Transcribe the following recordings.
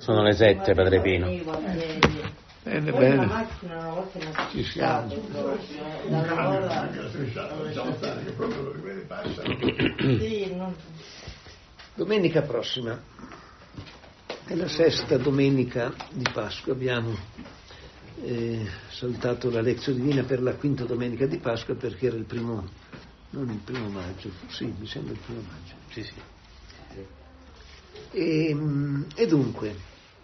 Sono le 7, Padre Pino. Bene, bene. Ci siamo. Domenica prossima è la sesta domenica di Pasqua. Abbiamo saltato la lezione divina per la quinta domenica di Pasqua perché era il primo, non il 1 maggio, sì, mi sembra il 1 maggio. Sì, sì. E dunque,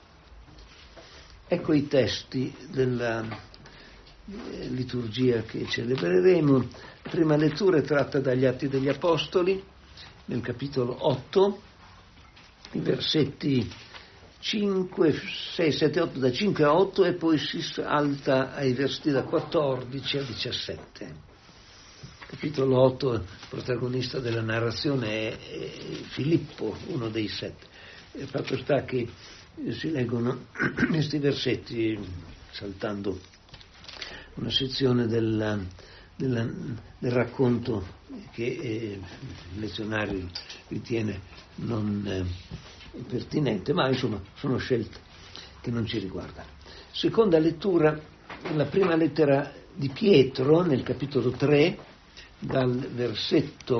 ecco i testi della liturgia che celebreremo. La prima lettura è tratta dagli Atti degli Apostoli, nel capitolo 8, i versetti 5, 6, 7, 8, da 5 a 8 e poi si salta ai versetti da 14 a 17. Capitolo 8, il protagonista della narrazione è Filippo, uno dei 7. Il fatto sta che si leggono questi versetti saltando una sezione del racconto che il lezionario ritiene non pertinente, ma insomma sono scelte che non ci riguardano. Seconda lettura, la prima lettera di Pietro nel capitolo 3, dal versetto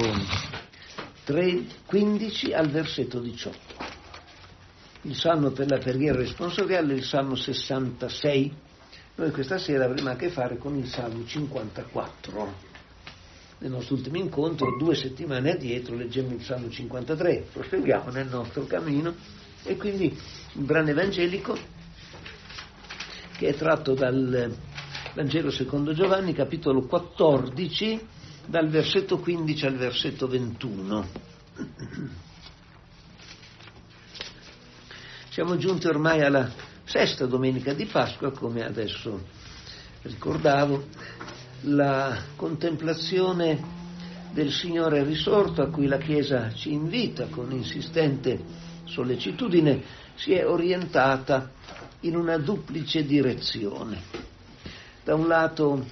15 al versetto 18. Il salmo per la preghiera responsoriale è il salmo 66. Noi questa sera avremo a che fare con il salmo 54. Nel nostro ultimo incontro, 2 settimane addietro, leggemmo il salmo 53. Proseguiamo nel nostro cammino e quindi il brano evangelico che è tratto dal Vangelo secondo Giovanni, capitolo 14, dal versetto 15 al versetto 21. Siamo giunti ormai alla sesta domenica di Pasqua, come adesso ricordavo, la contemplazione del Signore risorto a cui la Chiesa ci invita con insistente sollecitudine si è orientata in una duplice direzione. Da un lato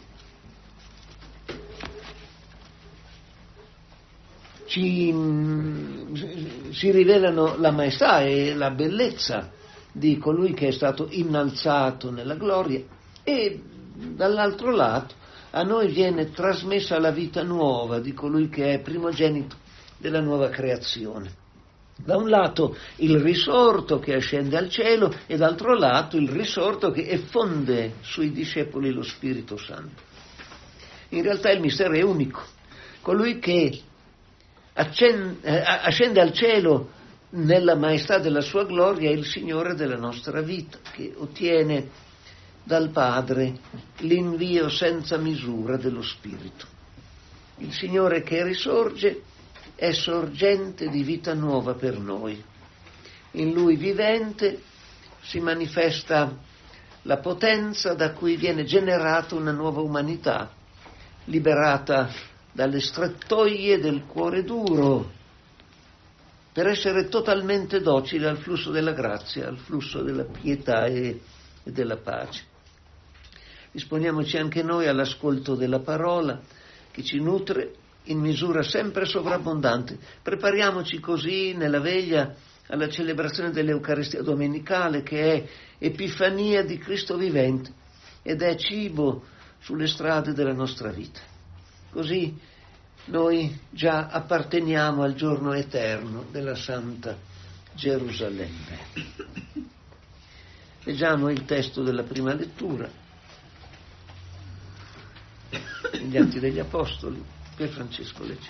si rivelano la maestà e la bellezza di colui che è stato innalzato nella gloria e dall'altro lato a noi viene trasmessa la vita nuova di colui che è primogenito della nuova creazione. Da un lato il risorto che ascende al cielo e dall'altro lato il risorto che effonde sui discepoli lo Spirito Santo. In realtà il mistero è unico. Colui che ascende al cielo nella maestà della sua gloria è il Signore della nostra vita, che ottiene dal Padre l'invio senza misura dello Spirito. Il Signore che risorge è sorgente di vita nuova per noi. In Lui vivente si manifesta la potenza da cui viene generata una nuova umanità, liberata dalle strettoie del cuore duro, per essere totalmente docile al flusso della grazia, al flusso della pietà e della pace. Disponiamoci anche noi all'ascolto della parola che ci nutre in misura sempre sovrabbondante. Prepariamoci così nella veglia alla celebrazione dell'Eucaristia domenicale, che è epifania di Cristo vivente ed è cibo sulle strade della nostra vita. Così noi già apparteniamo al giorno eterno della Santa Gerusalemme. Leggiamo il testo della prima lettura, gli Atti degli Apostoli, per Francesco legge.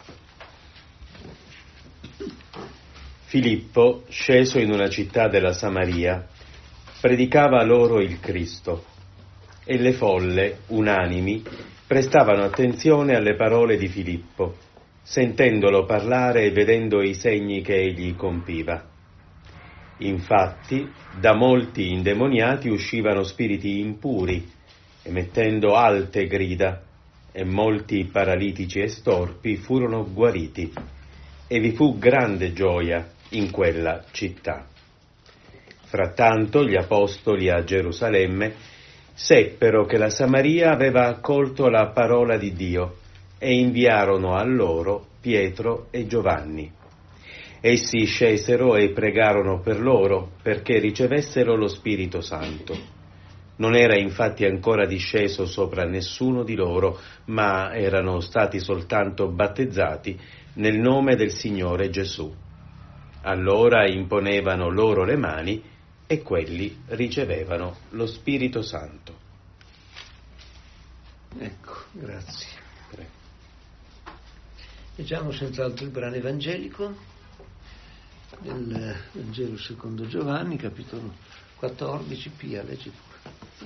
Filippo, sceso in una città della Samaria, predicava loro il Cristo, e le folle, unanimi, prestavano attenzione alle parole di Filippo, sentendolo parlare e vedendo i segni che egli compiva. Infatti, da molti indemoniati uscivano spiriti impuri, emettendo alte grida, e molti paralitici e storpi furono guariti, e vi fu grande gioia in quella città. Frattanto gli apostoli a Gerusalemme seppero che la Samaria aveva accolto la parola di Dio e inviarono a loro Pietro e Giovanni. Essi scesero e pregarono per loro perché ricevessero lo Spirito Santo. Non era infatti ancora disceso sopra nessuno di loro, ma erano stati soltanto battezzati nel nome del Signore Gesù. Allora imponevano loro le mani e quelli ricevevano lo Spirito Santo. Ecco, grazie. Leggiamo senz'altro il brano evangelico del Vangelo secondo Giovanni, capitolo 14. Pia, leggi pure.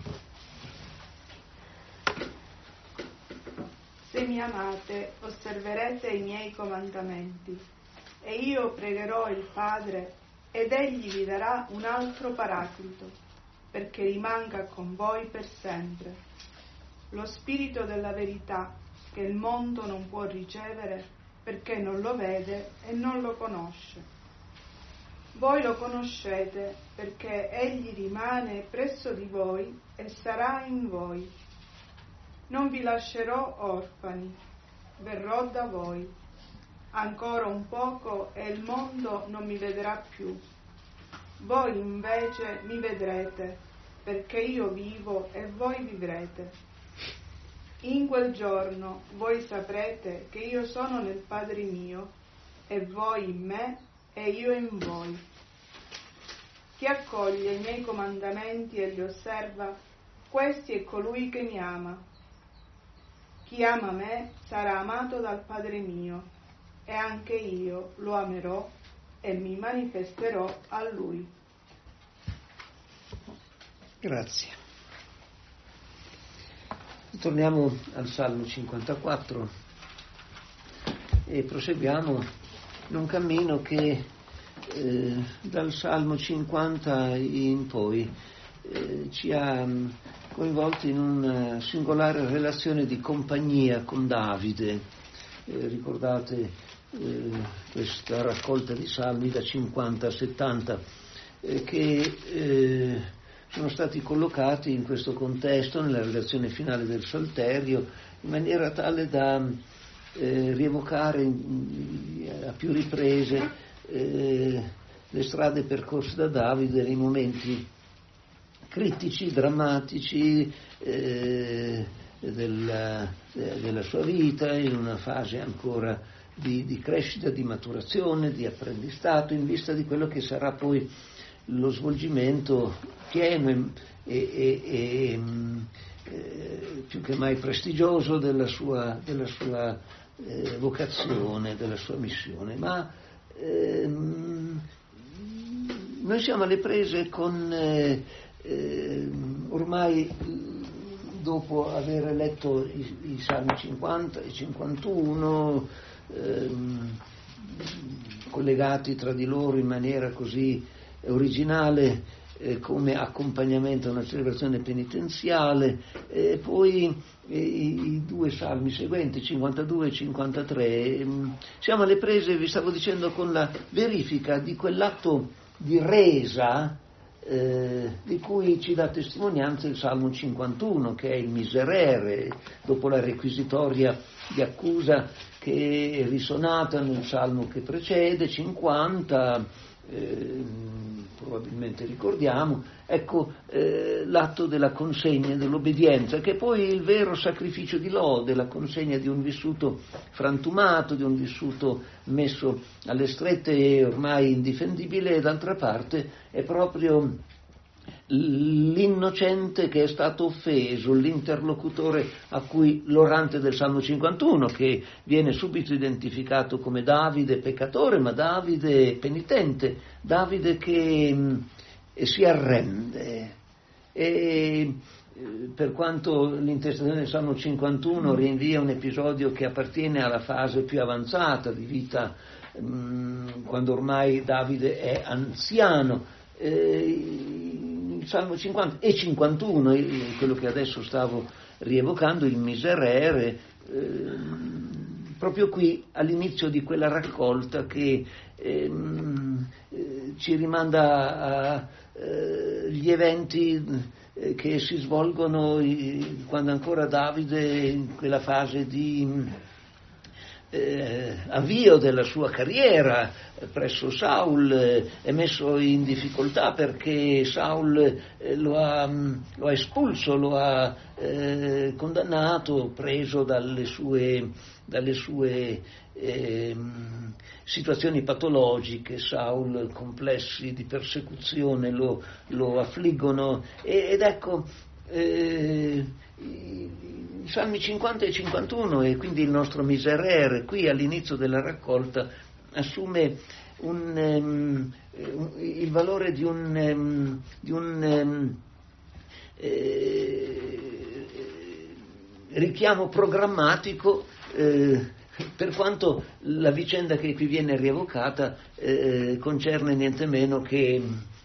Se mi amate, osserverete i miei comandamenti, e io pregherò il Padre, ed egli vi darà un altro paraclito, perché rimanga con voi per sempre. Lo Spirito della verità, che il mondo non può ricevere, perché non lo vede e non lo conosce. Voi lo conoscete, perché egli rimane presso di voi e sarà in voi. Non vi lascerò orfani, verrò da voi. Ancora un poco e il mondo non mi vedrà più. Voi invece mi vedrete, perché io vivo e voi vivrete. In quel giorno voi saprete che io sono nel Padre mio, e voi in me, e io in voi. Chi accoglie i miei comandamenti e li osserva, questi è colui che mi ama. Chi ama me sarà amato dal Padre mio, e anche io lo amerò e mi manifesterò a lui. Grazie. Torniamo al Salmo 54 e proseguiamo in un cammino che dal Salmo 50 in poi ci ha coinvolti in una singolare relazione di compagnia con Davide. Ricordate questa raccolta di salmi da 50 a 70 che sono stati collocati in questo contesto, nella redazione finale del Salterio, in maniera tale da rievocare a più riprese le strade percorse da Davide nei momenti critici, drammatici della sua vita, in una fase ancora di crescita, di maturazione, di apprendistato, in vista di quello che sarà poi lo svolgimento pieno e più che mai prestigioso della sua vocazione, della sua missione. Ma noi siamo alle prese con ormai, dopo aver letto i Salmi 50 e 51 collegati tra di loro in maniera così originale come accompagnamento a una celebrazione penitenziale, poi i due salmi seguenti, 52 e 53, siamo alle prese, vi stavo dicendo, con la verifica di quell'atto di resa di cui ci dà testimonianza il Salmo 51, che è il miserere, dopo la requisitoria di accusa che è risonata nel Salmo che precede, 50, probabilmente ricordiamo, ecco l'atto della consegna, dell'obbedienza, che è poi il vero sacrificio di lode, la consegna di un vissuto frantumato, di un vissuto messo alle strette e ormai indifendibile, e d'altra parte è proprio l'innocente che è stato offeso, l'interlocutore a cui l'orante del Salmo 51, che viene subito identificato come Davide peccatore, ma Davide penitente, Davide che si arrende. E per quanto l'intestazione del Salmo 51 rinvia un episodio che appartiene alla fase più avanzata di vita, quando ormai Davide è anziano, il Salmo 50 e 51, quello che adesso stavo rievocando, il miserere, proprio qui all'inizio di quella raccolta che ci rimanda agli eventi che si svolgono quando ancora Davide, in quella fase di avvio della sua carriera presso Saul è messo in difficoltà perché Saul lo ha espulso, lo ha condannato, preso dalle sue situazioni patologiche. Saul, complessi di persecuzione lo affliggono, ed ecco i Salmi 50 e 51, e quindi il nostro miserere qui all'inizio della raccolta assume il valore di un richiamo programmatico, per quanto la vicenda che qui viene rievocata concerne niente meno che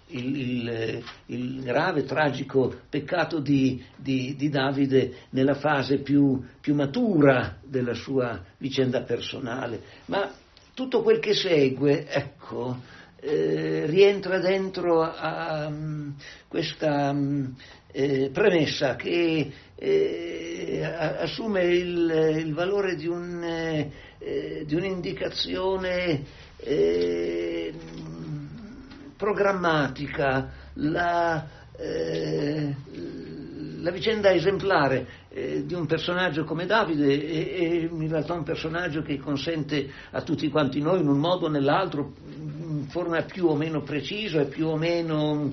il grave, tragico peccato di Davide nella fase più matura della sua vicenda personale. Ma tutto quel che segue, ecco, rientra dentro a questa premessa che assume il valore di un'indicazione programmatica, la vicenda esemplare di un personaggio come Davide è in realtà un personaggio che consente a tutti quanti noi, in un modo o nell'altro, in forma più o meno precisa e più o meno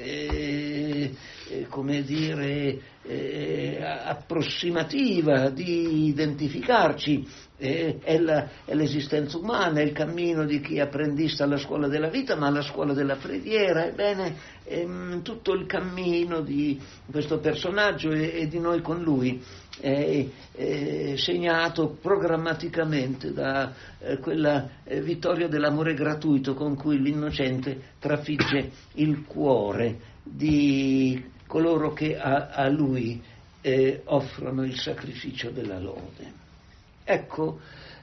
approssimativa, di identificarci. È l'esistenza umana, è il cammino di chi è apprendista alla scuola della vita, ma alla scuola della preghiera. Ebbene, tutto il cammino di questo personaggio e di noi con lui è segnato programmaticamente da quella vittoria dell'amore gratuito con cui l'innocente trafigge il cuore di coloro che a lui offrono il sacrificio della lode. Ecco,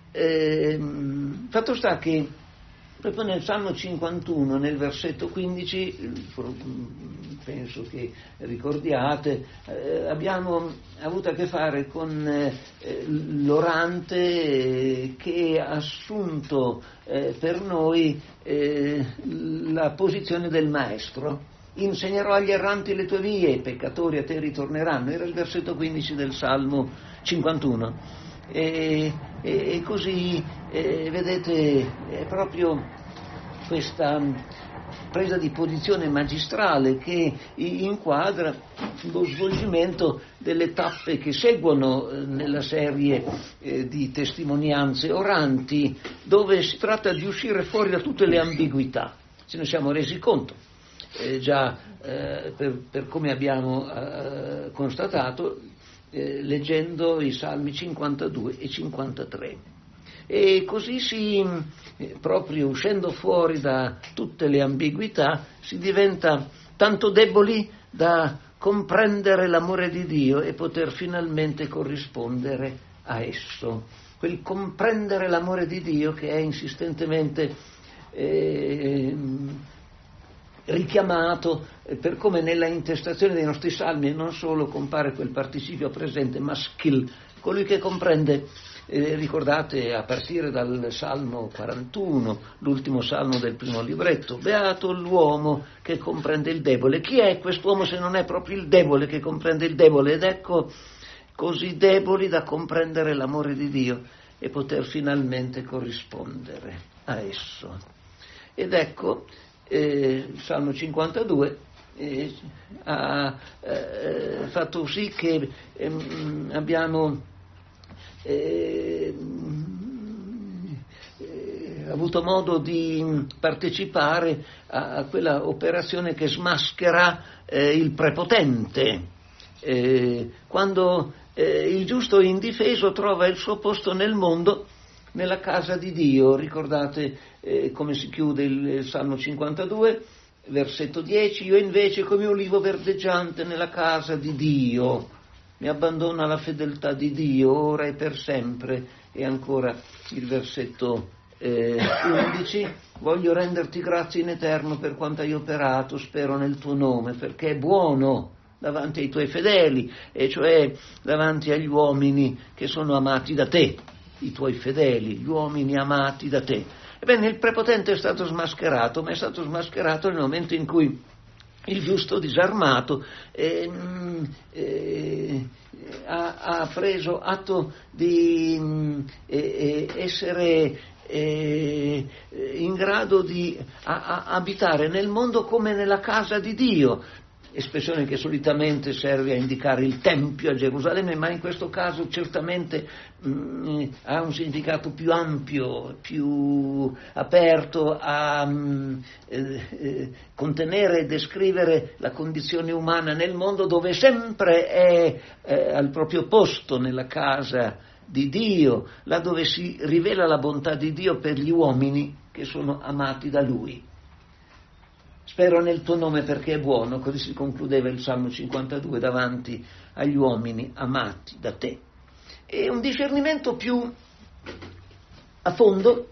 fatto sta che proprio nel Salmo 51, nel versetto 15, penso che ricordiate, abbiamo avuto a che fare con l'orante che ha assunto per noi la posizione del maestro. Insegnerò agli erranti le tue vie, i peccatori a te ritorneranno. Era il versetto 15 del Salmo 51. E così vedete, è proprio questa presa di posizione magistrale che inquadra lo svolgimento delle tappe che seguono nella serie di testimonianze oranti, dove si tratta di uscire fuori da tutte le ambiguità. Ce ne siamo resi conto già per come abbiamo constatato leggendo i Salmi 52 e 53. E così proprio uscendo fuori da tutte le ambiguità, si diventa tanto deboli da comprendere l'amore di Dio e poter finalmente corrispondere a esso. Quel comprendere l'amore di Dio che è insistentemente richiamato, per come nella intestazione dei nostri salmi non solo compare quel participio presente maschile, colui che comprende, ricordate a partire dal Salmo 41, l'ultimo salmo del primo libretto: beato l'uomo che comprende il debole. Chi è quest'uomo se non è proprio il debole che comprende il debole? Ed ecco, così deboli da comprendere l'amore di Dio e poter finalmente corrispondere a esso. Ed ecco, il Salmo 52 ha fatto sì che abbiamo avuto modo di partecipare a quella operazione che smaschera il prepotente, quando il giusto indifeso trova il suo posto nel mondo, nella casa di Dio. Ricordate come si chiude il Salmo 52, versetto 10: io invece come olivo verdeggiante nella casa di Dio, mi abbandona la fedeltà di Dio ora e per sempre. E ancora il versetto 11: voglio renderti grazie in eterno per quanto hai operato, spero nel tuo nome, perché è buono davanti ai tuoi fedeli, e cioè davanti agli uomini che sono amati da te. i tuoi fedeli, gli uomini amati da te. Ebbene, il prepotente è stato smascherato, ma è stato smascherato nel momento in cui il giusto disarmato ha preso atto di essere in grado di abitare nel mondo come nella casa di Dio, espressione che solitamente serve a indicare il Tempio a Gerusalemme, ma in questo caso certamente ha un significato più ampio, più aperto a contenere e descrivere la condizione umana nel mondo, dove sempre è al proprio posto nella casa di Dio, là dove si rivela la bontà di Dio per gli uomini che sono amati da Lui. Spero nel tuo nome perché è buono, così si concludeva il Salmo 52 davanti agli uomini amati da te. E un discernimento più a fondo,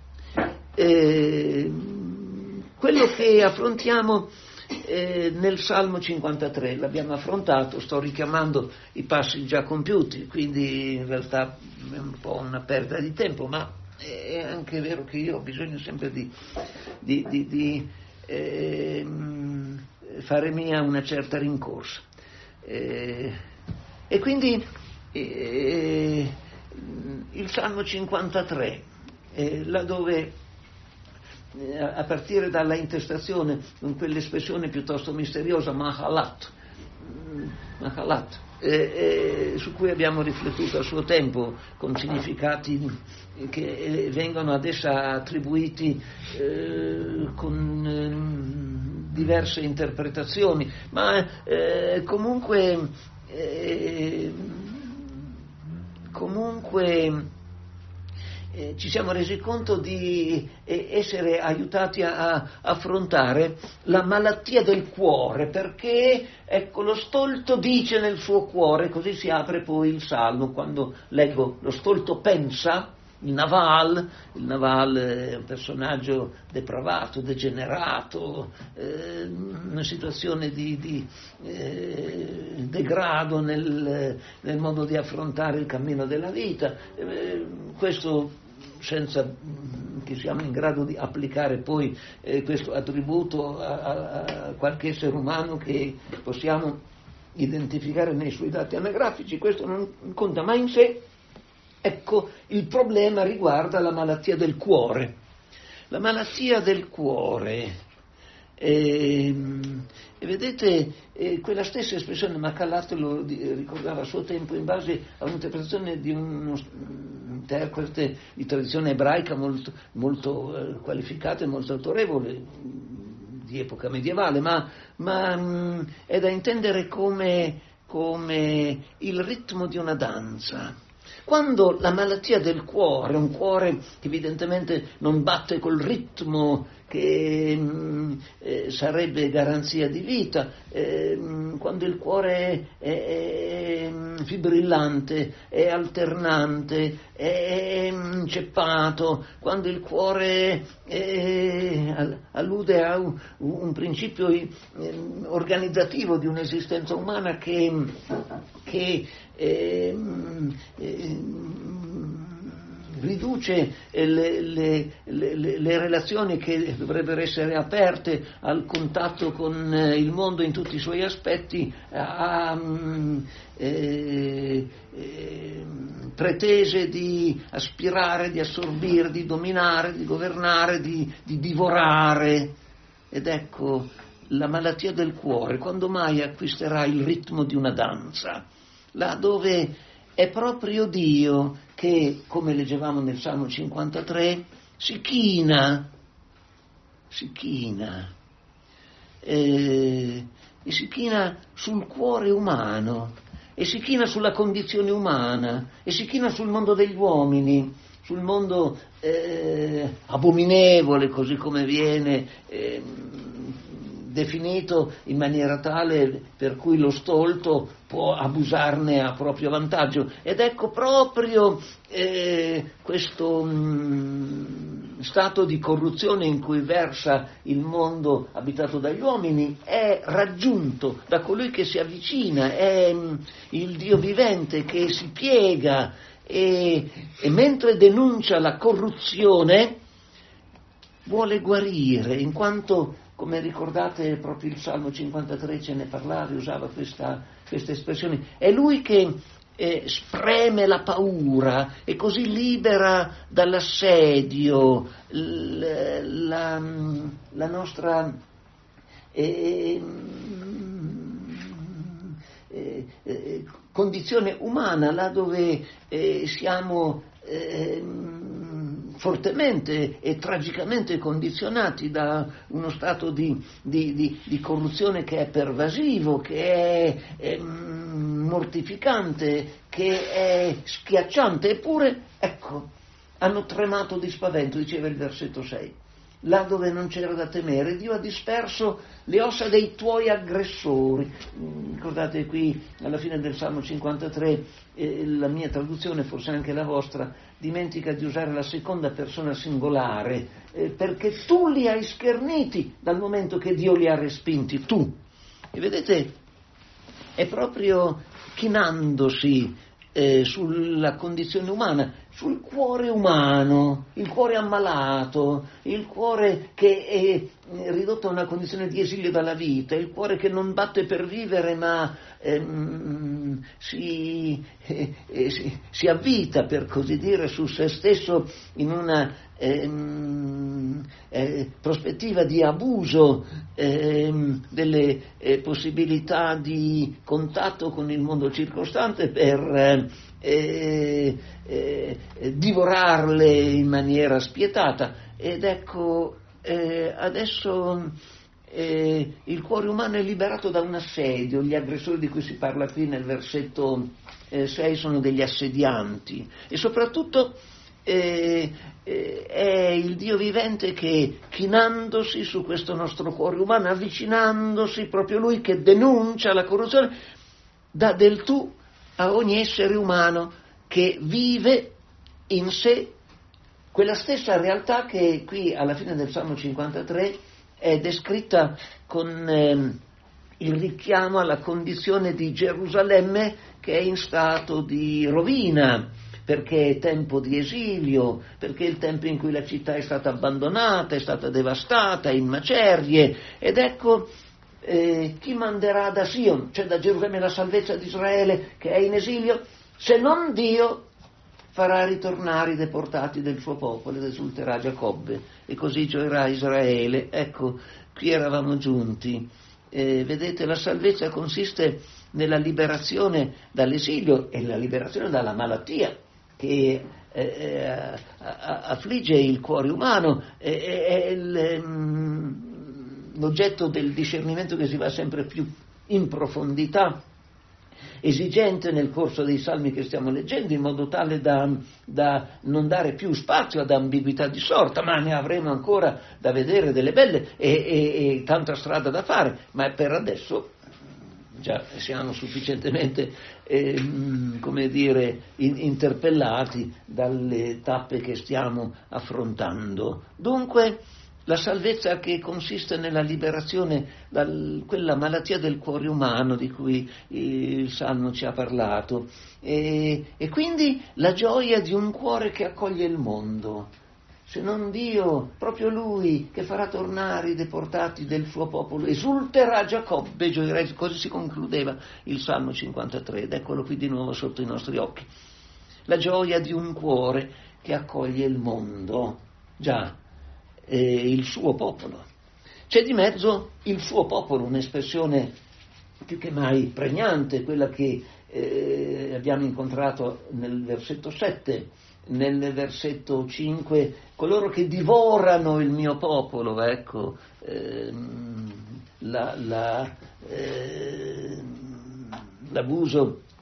quello che affrontiamo nel Salmo 53, l'abbiamo affrontato, sto richiamando i passi già compiuti, quindi in realtà è un po' una perdita di tempo, ma è anche vero che io ho bisogno sempre di fare mia una certa rincorsa, e quindi il Salmo 53, laddove a partire dalla intestazione con quell'espressione piuttosto misteriosa Mahalat, su cui abbiamo riflettuto a suo tempo, con significati che vengono ad essa attribuiti con diverse interpretazioni, ma comunque ci siamo resi conto di essere aiutati a affrontare la malattia del cuore, perché ecco, lo stolto dice nel suo cuore, così si apre poi il Salmo. Quando leggo lo stolto pensa, il Naval è un personaggio depravato, degenerato, una situazione di degrado nel modo di affrontare il cammino della vita, questo senza che siamo in grado di applicare poi questo attributo a qualche essere umano che possiamo identificare nei suoi dati anagrafici, questo non conta, ma in sé. Ecco, il problema riguarda la malattia del cuore. La malattia del cuore, e vedete, quella stessa espressione Macalat lo ricordava a suo tempo in base a un'interpretazione di un interprete di tradizione ebraica molto qualificato e molto autorevole, di epoca medievale, ma è da intendere come il ritmo di una danza. Quando la malattia del cuore, un cuore che evidentemente non batte col ritmo che sarebbe garanzia di vita, quando il cuore è fibrillante, è alternante, è inceppato, quando il cuore allude a un principio organizzativo di un'esistenza umana che riduce le relazioni che dovrebbero essere aperte al contatto con il mondo in tutti i suoi aspetti a pretese di aspirare, di assorbire, di dominare, di governare, di divorare. Ed ecco, la malattia del cuore, quando mai acquisterà il ritmo di una danza? Là dove è proprio Dio che, come leggevamo nel Salmo 53, si china e si china sul cuore umano, e si china sulla condizione umana, e si china sul mondo degli uomini, sul mondo abominevole, così come viene definito, in maniera tale per cui lo stolto può abusarne a proprio vantaggio. Ed ecco, proprio questo stato di corruzione in cui versa il mondo abitato dagli uomini è raggiunto da colui che si avvicina, è il Dio vivente che si piega e mentre denuncia la corruzione vuole guarire, in quanto, come ricordate proprio il Salmo 53 ce ne parlava, usava queste espressioni, è lui che spreme la paura e così libera dall'assedio la nostra condizione umana, là dove siamo fortemente e tragicamente condizionati da uno stato di corruzione che è pervasivo, che è mortificante, che è schiacciante. Eppure, ecco, hanno tremato di spavento, diceva il versetto 6. Là dove non c'era da temere, Dio ha disperso le ossa dei tuoi aggressori. Ricordate qui alla fine del Salmo 53, la mia traduzione, forse anche la vostra, dimentica di usare la seconda persona singolare, perché tu li hai scherniti dal momento che Dio li ha respinti, tu. E vedete, è proprio chinandosi sulla condizione umana, sul cuore umano, il cuore ammalato, il cuore che è ridotto a una condizione di esilio dalla vita, il cuore che non batte per vivere ma si avvita, per così dire, su se stesso in una prospettiva di abuso delle possibilità di contatto con il mondo circostante per divorarle in maniera spietata. Ed ecco, adesso il cuore umano è liberato da un assedio. Gli aggressori di cui si parla qui nel versetto 6 sono degli assedianti, e soprattutto è il Dio vivente che, chinandosi su questo nostro cuore umano, avvicinandosi, proprio lui che denuncia la corruzione, dà del tu a ogni essere umano che vive in sé quella stessa realtà che qui alla fine del Salmo 53 è descritta con il richiamo alla condizione di Gerusalemme che è in stato di rovina, perché è tempo di esilio, perché è il tempo in cui la città è stata abbandonata, è stata devastata, in macerie. Ed ecco, chi manderà da Sion, cioè da Gerusalemme, la salvezza di Israele che è in esilio, se non Dio farà ritornare i deportati del suo popolo ed esulterà Giacobbe, e così gioirà Israele. Ecco, qui eravamo giunti. Vedete, la salvezza consiste nella liberazione dall'esilio e la liberazione dalla malattia che affligge il cuore umano. È l'oggetto del discernimento che si va sempre più in profondità, esigente nel corso dei salmi che stiamo leggendo, in modo tale da non dare più spazio ad ambiguità di sorta, ma ne avremo ancora da vedere delle belle e tanta strada da fare, ma per adesso già siamo sufficientemente interpellati dalle tappe che stiamo affrontando. Dunque, la salvezza che consiste nella liberazione da quella malattia del cuore umano di cui il Salmo ci ha parlato, e quindi la gioia di un cuore che accoglie il mondo. Se non Dio, proprio Lui che farà tornare i deportati del suo popolo, esulterà Giacobbe, gioirà. Così si concludeva il Salmo 53, ed eccolo qui di nuovo sotto i nostri occhi. La gioia di un cuore che accoglie il mondo, già, il suo popolo. C'è di mezzo il suo popolo, un'espressione più che mai pregnante, quella che abbiamo incontrato nel versetto 7, nel versetto 5, coloro che divorano il mio popolo. Ecco, l'abuso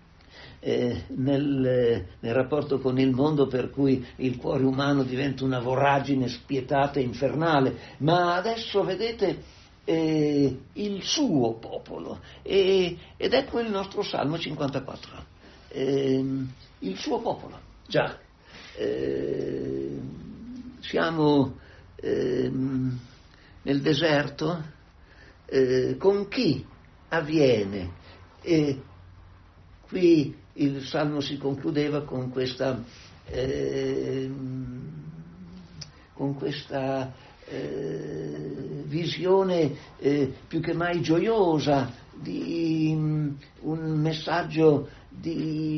nel rapporto con il mondo, per cui il cuore umano diventa una voragine spietata e infernale. Ma adesso vedete il suo popolo, ed ecco il nostro Salmo 54, il suo popolo. Già, siamo nel deserto. Con chi avviene? qui il Salmo si concludeva con questa visione più che mai gioiosa di un messaggio di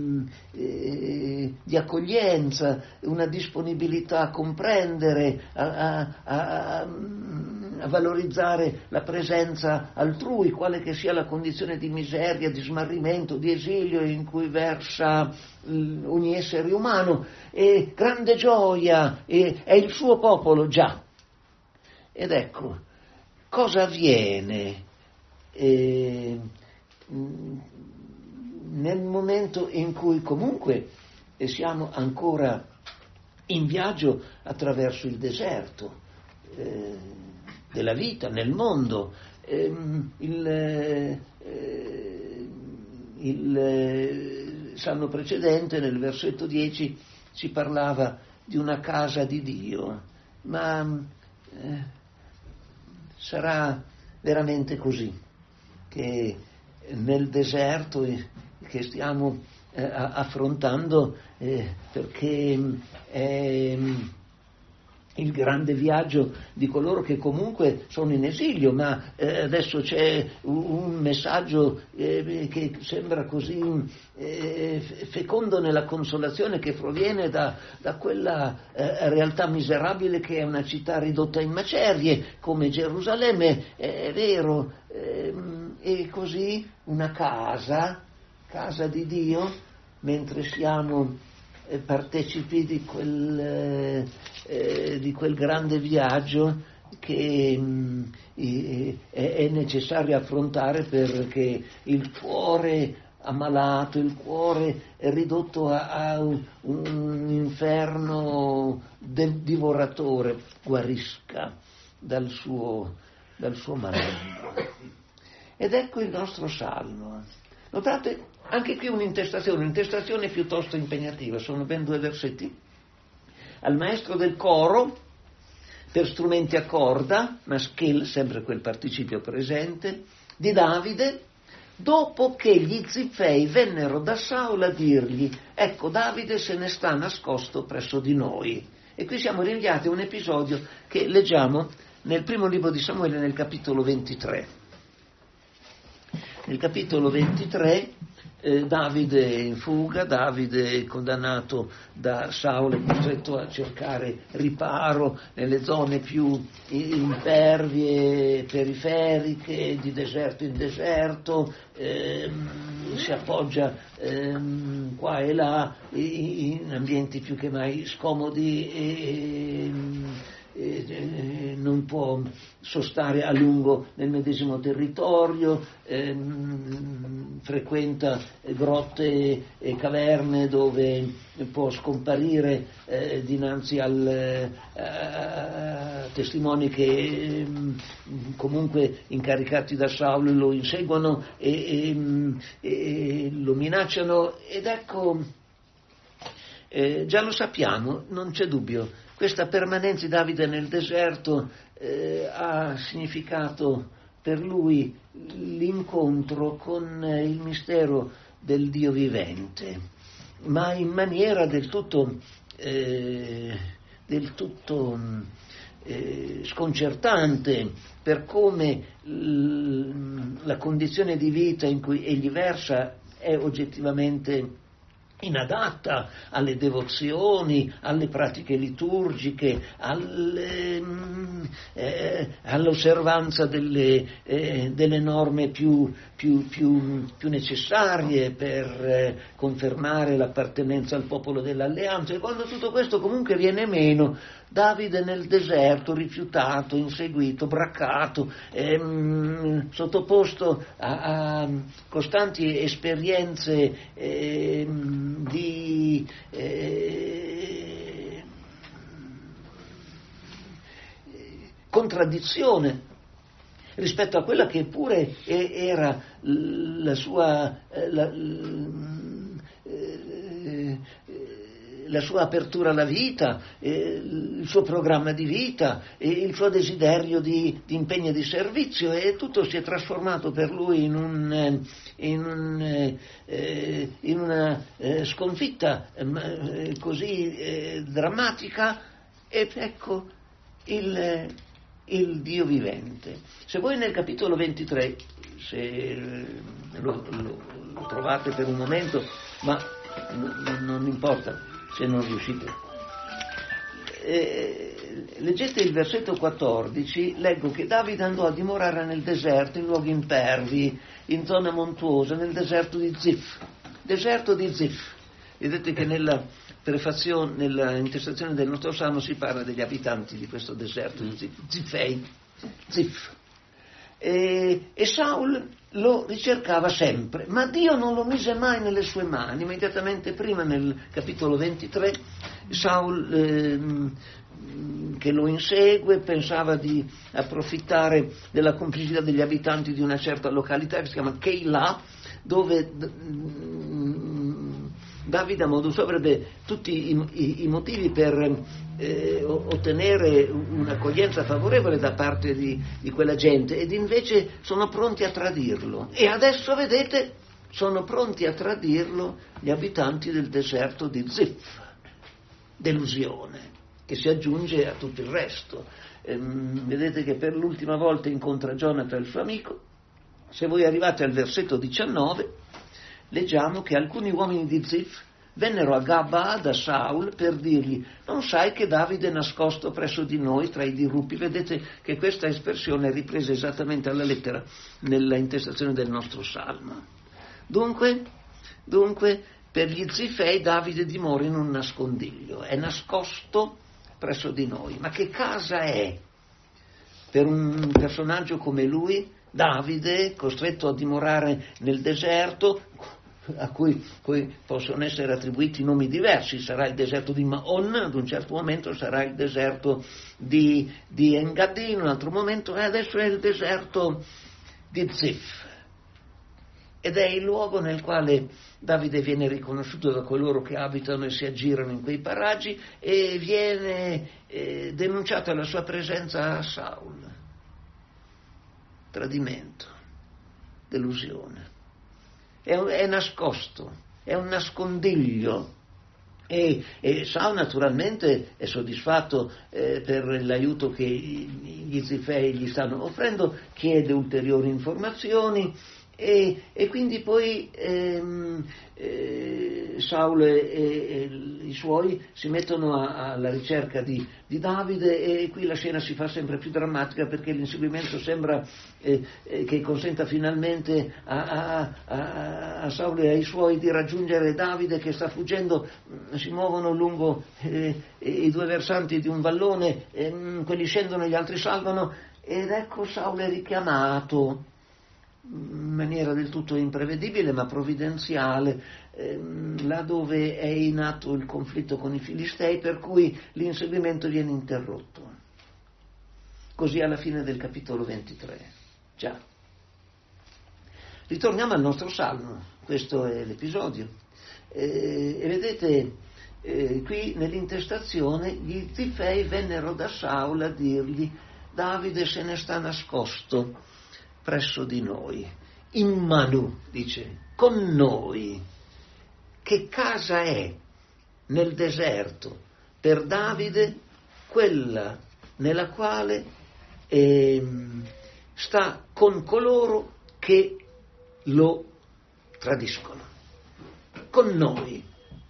accoglienza, una disponibilità a comprendere, a valorizzare la presenza altrui, quale che sia la condizione di miseria, di smarrimento, di esilio in cui versa ogni essere umano, e grande gioia, è il suo popolo già. Ed ecco, cosa avviene nel momento in cui comunque siamo ancora in viaggio attraverso il deserto della vita, nel mondo. Il Salmo precedente, nel versetto 10, si parlava di una casa di Dio, ma sarà veramente così che nel deserto che stiamo affrontando, perché è il grande viaggio di coloro che comunque sono in esilio, ma adesso c'è un messaggio che sembra così fecondo nella consolazione, che proviene da quella realtà miserabile che è una città ridotta in macerie come Gerusalemme, è vero, e così una casa di Dio, mentre siamo partecipi di quel grande viaggio che è necessario affrontare, perché il cuore ammalato, il cuore è ridotto a un inferno divoratore, guarisca dal suo malanno. Ed ecco il nostro Salmo. Notate anche qui un'intestazione piuttosto impegnativa, sono ben 2 versetti. Al maestro del coro, per strumenti a corda, maschile, sempre quel participio presente, di Davide, dopo che gli Zifei vennero da Saul a dirgli: ecco, Davide se ne sta nascosto presso di noi. E qui siamo rinviati a un episodio che leggiamo nel primo libro di Samuele, nel capitolo 23. Nel capitolo 23 Davide è in fuga, Davide è condannato da Saul, è costretto a cercare riparo nelle zone più impervie, periferiche, di deserto in deserto, si appoggia qua e là in ambienti più che mai scomodi e non può sostare a lungo nel medesimo territorio, frequenta grotte e caverne dove può scomparire dinanzi a testimoni che comunque incaricati da Saul lo inseguono e lo minacciano. Ed ecco, già lo sappiamo, non c'è dubbio, questa permanenza di Davide nel deserto ha significato per lui l'incontro con il mistero del Dio vivente, ma in maniera del tutto sconcertante, per come la condizione di vita in cui egli versa è oggettivamente inadatta alle devozioni, alle pratiche liturgiche, all'osservanza delle norme più necessarie per confermare l'appartenenza al popolo dell'alleanza. E quando tutto questo comunque viene meno, Davide nel deserto, rifiutato, inseguito, braccato, sottoposto a costanti esperienze di contraddizione rispetto a quella che pure era la sua la sua apertura alla vita, il suo programma di vita, il suo desiderio di impegno e di servizio, e tutto si è trasformato per lui in una sconfitta così drammatica. E ecco il Dio vivente. Se voi nel capitolo 23, se lo trovate per un momento, ma non importa se non riuscite, leggete il versetto 14, leggo che Davide andò a dimorare nel deserto, in luoghi impervi, in zona montuosa, nel deserto di Zif. Vedete che nella prefazione, nella intestazione del nostro salmo si parla degli abitanti di questo deserto di Zif. E Saul lo ricercava sempre, ma Dio non lo mise mai nelle sue mani. Immediatamente prima, nel capitolo 23, Saul che lo insegue pensava di approfittare della complicità degli abitanti di una certa località che si chiama Keilah, dove Davide a modo suo avrebbe tutti i motivi per ottenere un'accoglienza favorevole da parte di quella gente, ed invece sono pronti a tradirlo. E adesso, vedete, sono pronti a tradirlo gli abitanti del deserto di Zif. Delusione che si aggiunge a tutto il resto. Vedete che per l'ultima volta incontra Jonathan, il suo amico. Se voi arrivate al versetto 19, leggiamo che alcuni uomini di Zif vennero a Gabaa da Saul per dirgli: non sai che Davide è nascosto presso di noi tra i dirupi? Vedete che questa espressione è ripresa esattamente alla lettera nella intestazione del nostro salmo. Dunque, per gli Zifei Davide dimora in un nascondiglio, è nascosto presso di noi. Ma che casa è per un personaggio come lui, Davide, costretto a dimorare nel deserto, a cui possono essere attribuiti nomi diversi? Sarà il deserto di Maon, ad un certo momento sarà il deserto di Engadi, in un altro momento, e adesso è il deserto di Zif. Ed è il luogo nel quale Davide viene riconosciuto da coloro che abitano e si aggirano in quei paraggi, e viene denunciata la sua presenza a Saul. Tradimento, delusione. È nascosto, è un nascondiglio, e Saul naturalmente è soddisfatto per l'aiuto che gli Zifei gli stanno offrendo, chiede ulteriori informazioni, e quindi poi Saul e i suoi si mettono alla ricerca di Davide, e qui la scena si fa sempre più drammatica, perché l'inseguimento sembra che consenta finalmente a Saul e ai suoi di raggiungere Davide, che sta fuggendo. Si muovono lungo i due versanti di un vallone, quelli scendono, gli altri salvano, ed ecco Saul è richiamato in maniera del tutto imprevedibile ma provvidenziale, là dove è in atto il conflitto con i Filistei, per cui l'inseguimento viene interrotto. Così alla fine del capitolo 23. Già. Ritorniamo al nostro salmo, questo è l'episodio. E vedete, qui nell'intestazione gli Zifei vennero da Saul a dirgli: Davide se ne sta nascosto presso di noi, in Manu, dice, con noi. Che casa è nel deserto per Davide? Quella nella quale sta con coloro che lo tradiscono, con noi.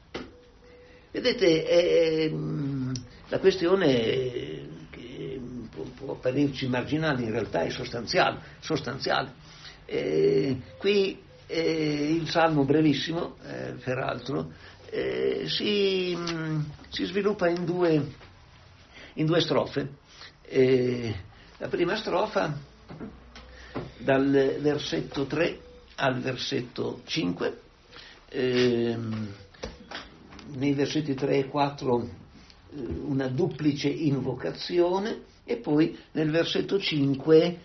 Vedete, la questione può apparirci marginale, in realtà è sostanziale. Qui il salmo, brevissimo, peraltro, si sviluppa in due strofe. La prima strofa, dal versetto 3 al versetto 5, nei versetti 3 e 4 una duplice invocazione, e poi nel versetto 5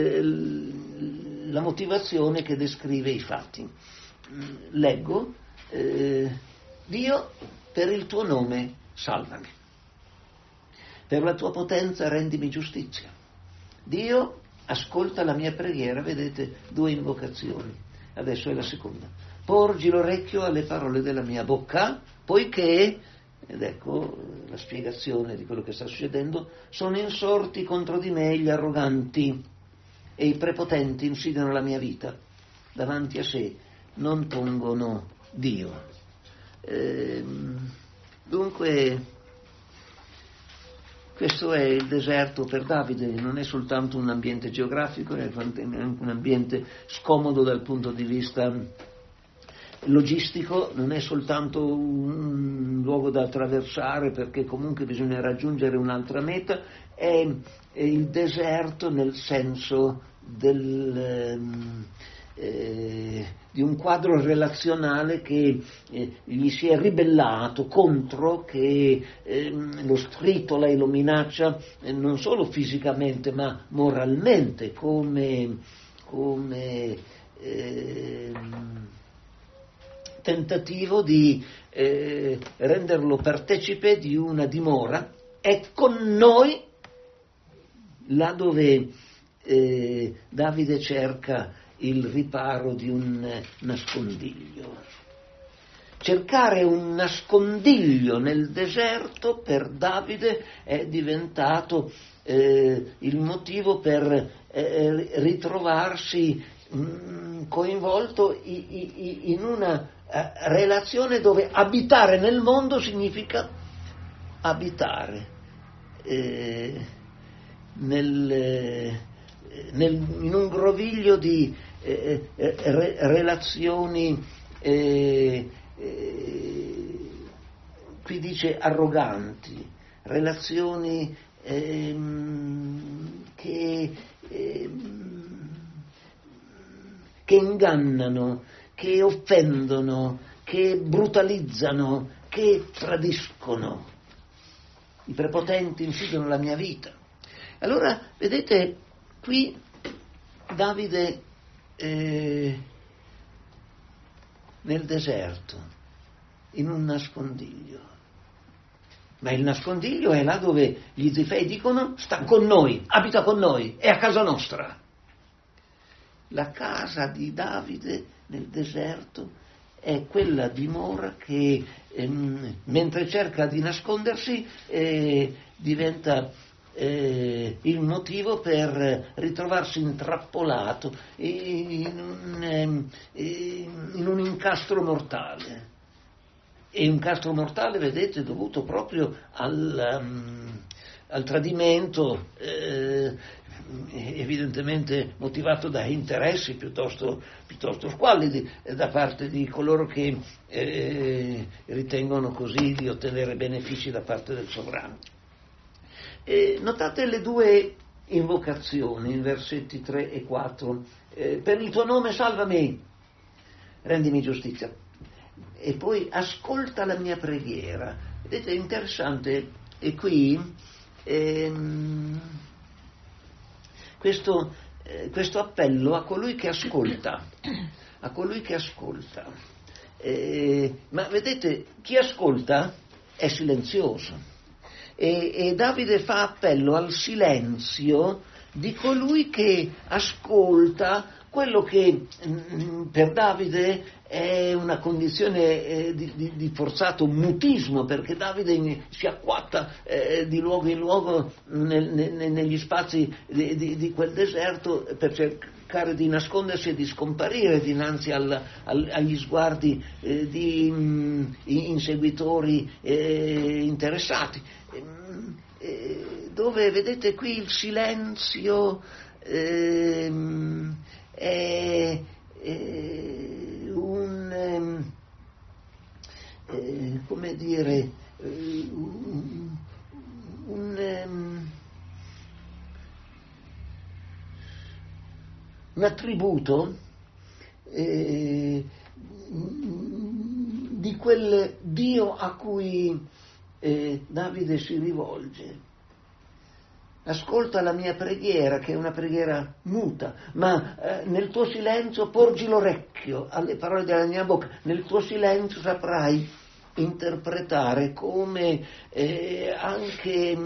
la motivazione che descrive i fatti. Leggo: Dio per il tuo nome salvami. Per la tua potenza rendimi giustizia. Dio ascolta la mia preghiera, vedete, 2 invocazioni. Adesso è la seconda. Porgi l'orecchio alle parole della mia bocca, poiché, ed ecco la spiegazione di quello che sta succedendo, sono insorti contro di me gli arroganti e i prepotenti insidiano la mia vita. Davanti a sé non pongono Dio. Dunque, questo è il deserto per Davide, non è soltanto un ambiente geografico, è anche un ambiente scomodo dal punto di vista logistico, non è soltanto un luogo da attraversare perché comunque bisogna raggiungere un'altra meta, è il deserto nel senso di un quadro relazionale che gli si è ribellato contro, che lo stritola e lo minaccia non solo fisicamente ma moralmente, come tentativo di renderlo partecipe di una dimora. È con noi là dove Davide cerca il riparo di un nascondiglio. Cercare un nascondiglio nel deserto per Davide è diventato il motivo per ritrovarsi coinvolto in una relazione dove abitare nel mondo significa abitare in un groviglio di relazioni, qui dice arroganti, relazioni che ingannano, che offendono, che brutalizzano, che tradiscono. I prepotenti insidiano la mia vita. Allora, vedete, qui Davide nel deserto, in un nascondiglio. Ma il nascondiglio è là dove gli Zifei dicono: sta con noi, abita con noi, è a casa nostra. La casa di Davide nel deserto è quella dimora che mentre cerca di nascondersi diventa il motivo per ritrovarsi intrappolato in un incastro mortale. E un incastro mortale, vedete, dovuto proprio al tradimento, evidentemente motivato da interessi piuttosto squallidi da parte di coloro che ritengono così di ottenere benefici da parte del sovrano. Notate le 2 invocazioni in versetti 3 e 4. Per il tuo nome salvami, rendimi giustizia. E poi ascolta la mia preghiera. Vedete, è interessante, e qui questo appello a colui che ascolta, ma vedete, chi ascolta è silenzioso. E Davide fa appello al silenzio di colui che ascolta quello che per Davide è una condizione di forzato mutismo, perché Davide si acquatta di luogo in luogo negli spazi di quel deserto per cercare di nascondersi e di scomparire dinanzi agli sguardi di inseguitori interessati. Dove vedete qui il silenzio è come dire, un attributo di quel Dio a cui Davide si rivolge. Ascolta la mia preghiera, che è una preghiera muta, ma nel tuo silenzio porgi l'orecchio alle parole della mia bocca, nel tuo silenzio saprai interpretare come anche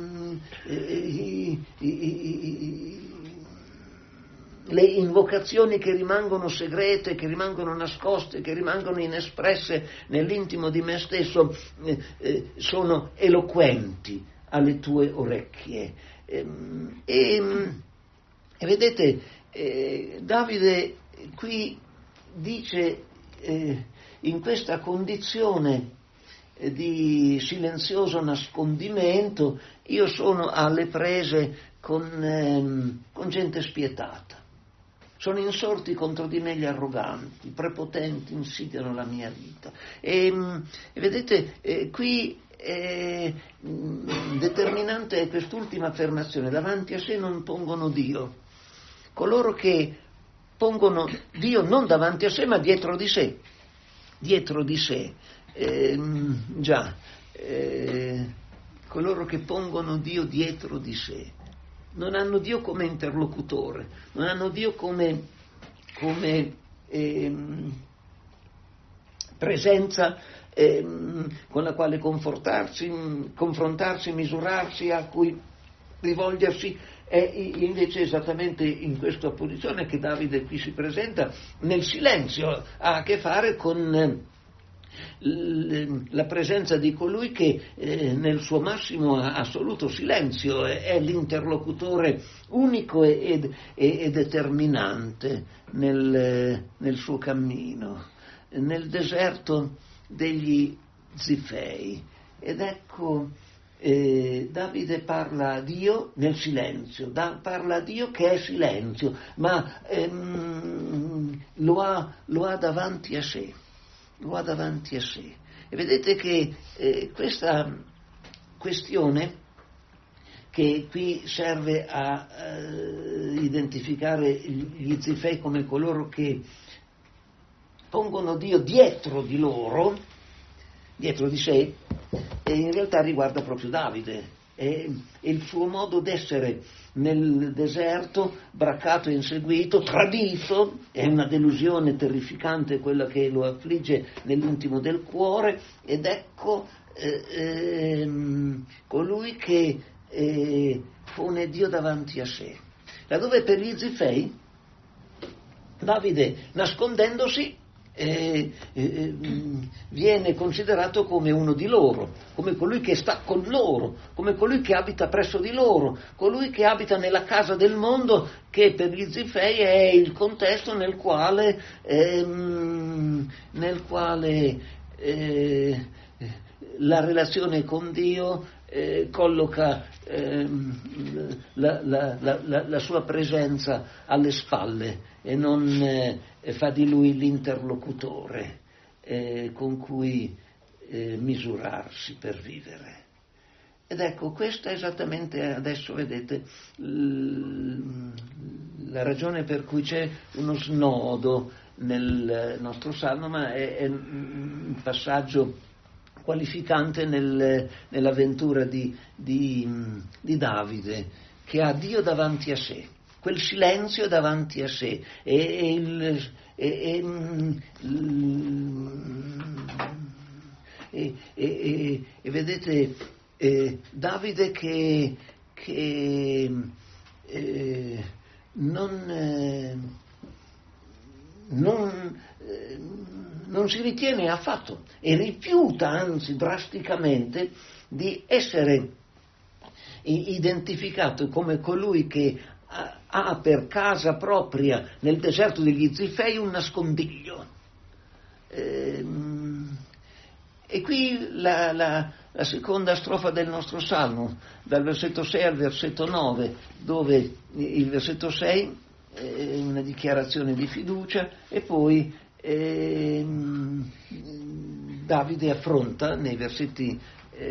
le invocazioni che rimangono segrete, che rimangono nascoste, che rimangono inespresse nell'intimo di me stesso, sono eloquenti alle tue orecchie. E vedete, Davide qui dice, in questa condizione di silenzioso nascondimento, io sono alle prese con gente spietata. Sono insorti contro di me gli arroganti, i prepotenti insidiano la mia vita. E vedete, qui determinante è quest'ultima affermazione: davanti a sé non pongono Dio. Coloro che pongono Dio non davanti a sé ma dietro di sé. Dietro di sé. Coloro che pongono Dio dietro di sé. Non hanno Dio come interlocutore, non hanno Dio come presenza con la quale confrontarsi, misurarsi, a cui rivolgersi. È invece esattamente in questa posizione che Davide qui si presenta, nel silenzio, ha a che fare con la presenza di colui che nel suo massimo assoluto silenzio è l'interlocutore unico e determinante nel suo cammino, nel deserto degli Zifei. Ed ecco, Davide parla a Dio nel silenzio, parla a Dio che è silenzio, ma lo ha davanti a sé. Lo ha davanti a sé. E vedete che questa questione, che qui serve a identificare gli Zifei come coloro che pongono Dio dietro di loro, dietro di sé, e in realtà riguarda proprio Davide e il suo modo d'essere nel deserto, braccato e inseguito, tradito. È una delusione terrificante quella che lo affligge nell'intimo del cuore, ed ecco colui che pone Dio davanti a sé. Laddove per gli Zifei Davide, nascondendosi, viene considerato come uno di loro, come colui che sta con loro, come colui che abita presso di loro, colui che abita nella casa del mondo, che per gli Zifei è il contesto nel quale la relazione con Dio colloca la sua presenza alle spalle e non fa di lui l'interlocutore con cui misurarsi per vivere. Ed ecco, questa è esattamente adesso, vedete, la ragione per cui c'è uno snodo nel nostro salmo, ma è un passaggio qualificante nell'avventura di Davide, che ha Dio davanti a sé, quel silenzio davanti a sé, e vedete Davide che non si ritiene affatto e rifiuta anzi drasticamente di essere identificato come colui che ha per casa propria nel deserto degli Zifei un nascondiglio. E qui la seconda strofa del nostro salmo, dal versetto 6 al versetto 9, dove il versetto 6 è una dichiarazione di fiducia, e poi Davide affronta nei versetti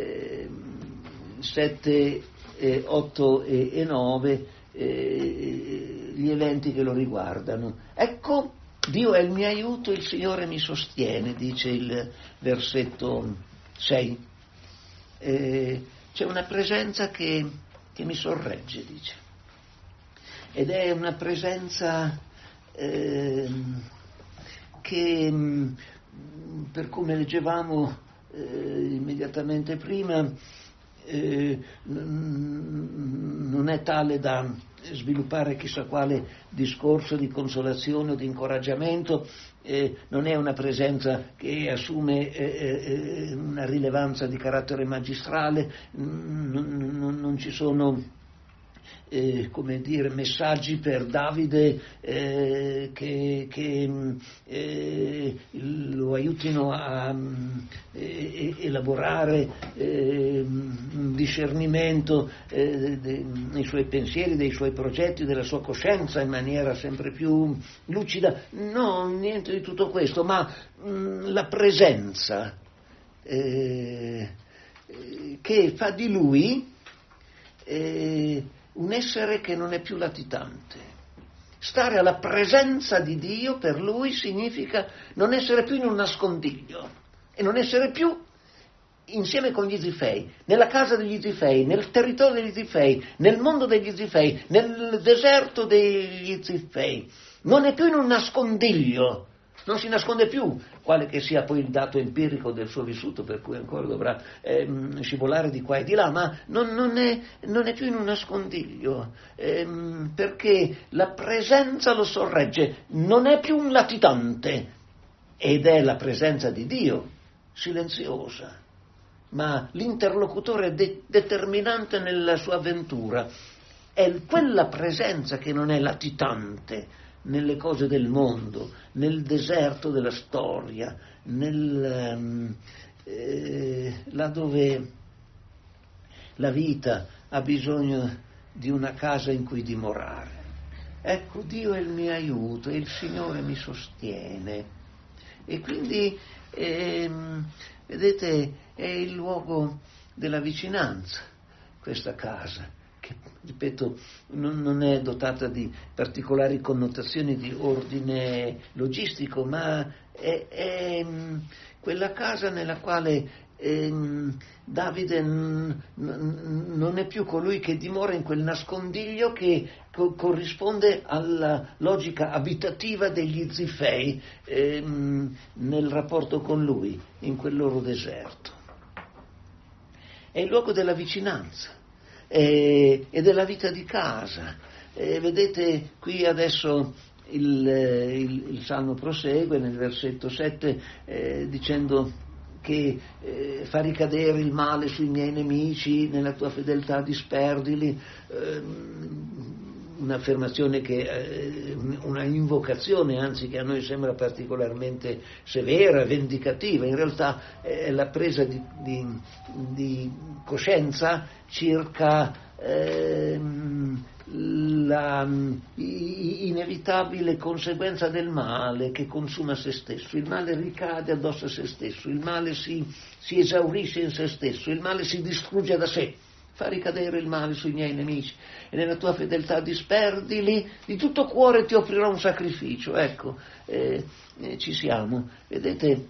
7, 8 e 9 gli eventi che lo riguardano. Ecco, Dio è il mio aiuto, il Signore mi sostiene, dice il versetto 6. C'è una presenza che mi sorregge, dice, ed è una presenza che, per come leggevamo immediatamente prima non è tale da sviluppare chissà quale discorso di consolazione o di incoraggiamento, non è una presenza che assume una rilevanza di carattere magistrale, non ci sono come dire, messaggi per Davide che lo aiutino a elaborare un discernimento nei suoi pensieri, dei suoi progetti, della sua coscienza in maniera sempre più lucida. No, niente di tutto questo, ma la presenza che fa di lui un essere che non è più latitante. Stare alla presenza di Dio per lui significa non essere più in un nascondiglio e non essere più insieme con gli Zifei, nella casa degli Zifei, nel territorio degli Zifei, nel mondo degli Zifei, nel deserto degli Zifei. Non è più in un nascondiglio, non si nasconde più, quale che sia poi il dato empirico del suo vissuto, per cui ancora dovrà scivolare di qua e di là, ma non è più in un nascondiglio, perché la presenza lo sorregge, non è più un latitante, ed è la presenza di Dio, silenziosa, ma l'interlocutore determinante nella sua avventura. È quella presenza che non è latitante nelle cose del mondo, nel deserto della storia, là dove la vita ha bisogno di una casa in cui dimorare. Ecco, Dio è il mio aiuto e il Signore mi sostiene. E quindi, vedete, è il luogo della vicinanza, questa casa, che, ripeto, non è dotata di particolari connotazioni di ordine logistico, ma è quella casa nella quale Davide non è più colui che dimora in quel nascondiglio che corrisponde alla logica abitativa degli Zifei nel rapporto con lui, in quel loro deserto. È il luogo della vicinanza e della vita di casa. Vedete, qui adesso il Salmo prosegue nel versetto 7 dicendo che fa ricadere il male sui miei nemici, nella tua fedeltà disperdili, un'affermazione che una invocazione, anzi, che a noi sembra particolarmente severa, vendicativa. In realtà è la presa di coscienza circa la inevitabile conseguenza del male che consuma se stesso. Il male ricade addosso a se stesso, il male si esaurisce in se stesso, il male si distrugge da sé. Fa ricadere il male sui miei nemici e nella tua fedeltà disperdili, di tutto cuore ti offrirò un sacrificio. Ecco, ci siamo. Vedete,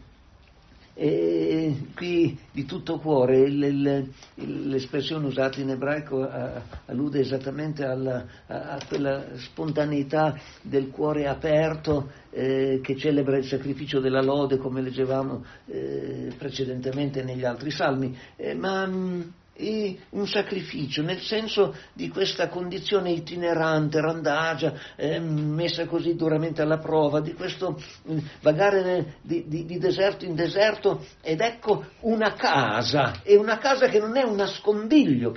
qui di tutto cuore, l'espressione usata in ebraico allude esattamente a quella spontaneità del cuore aperto che celebra il sacrificio della lode, come leggevamo precedentemente negli altri salmi, ma un sacrificio nel senso di questa condizione itinerante, randagia, messa così duramente alla prova, di questo vagare di deserto in deserto, ed ecco una casa, e una casa che non è un nascondiglio,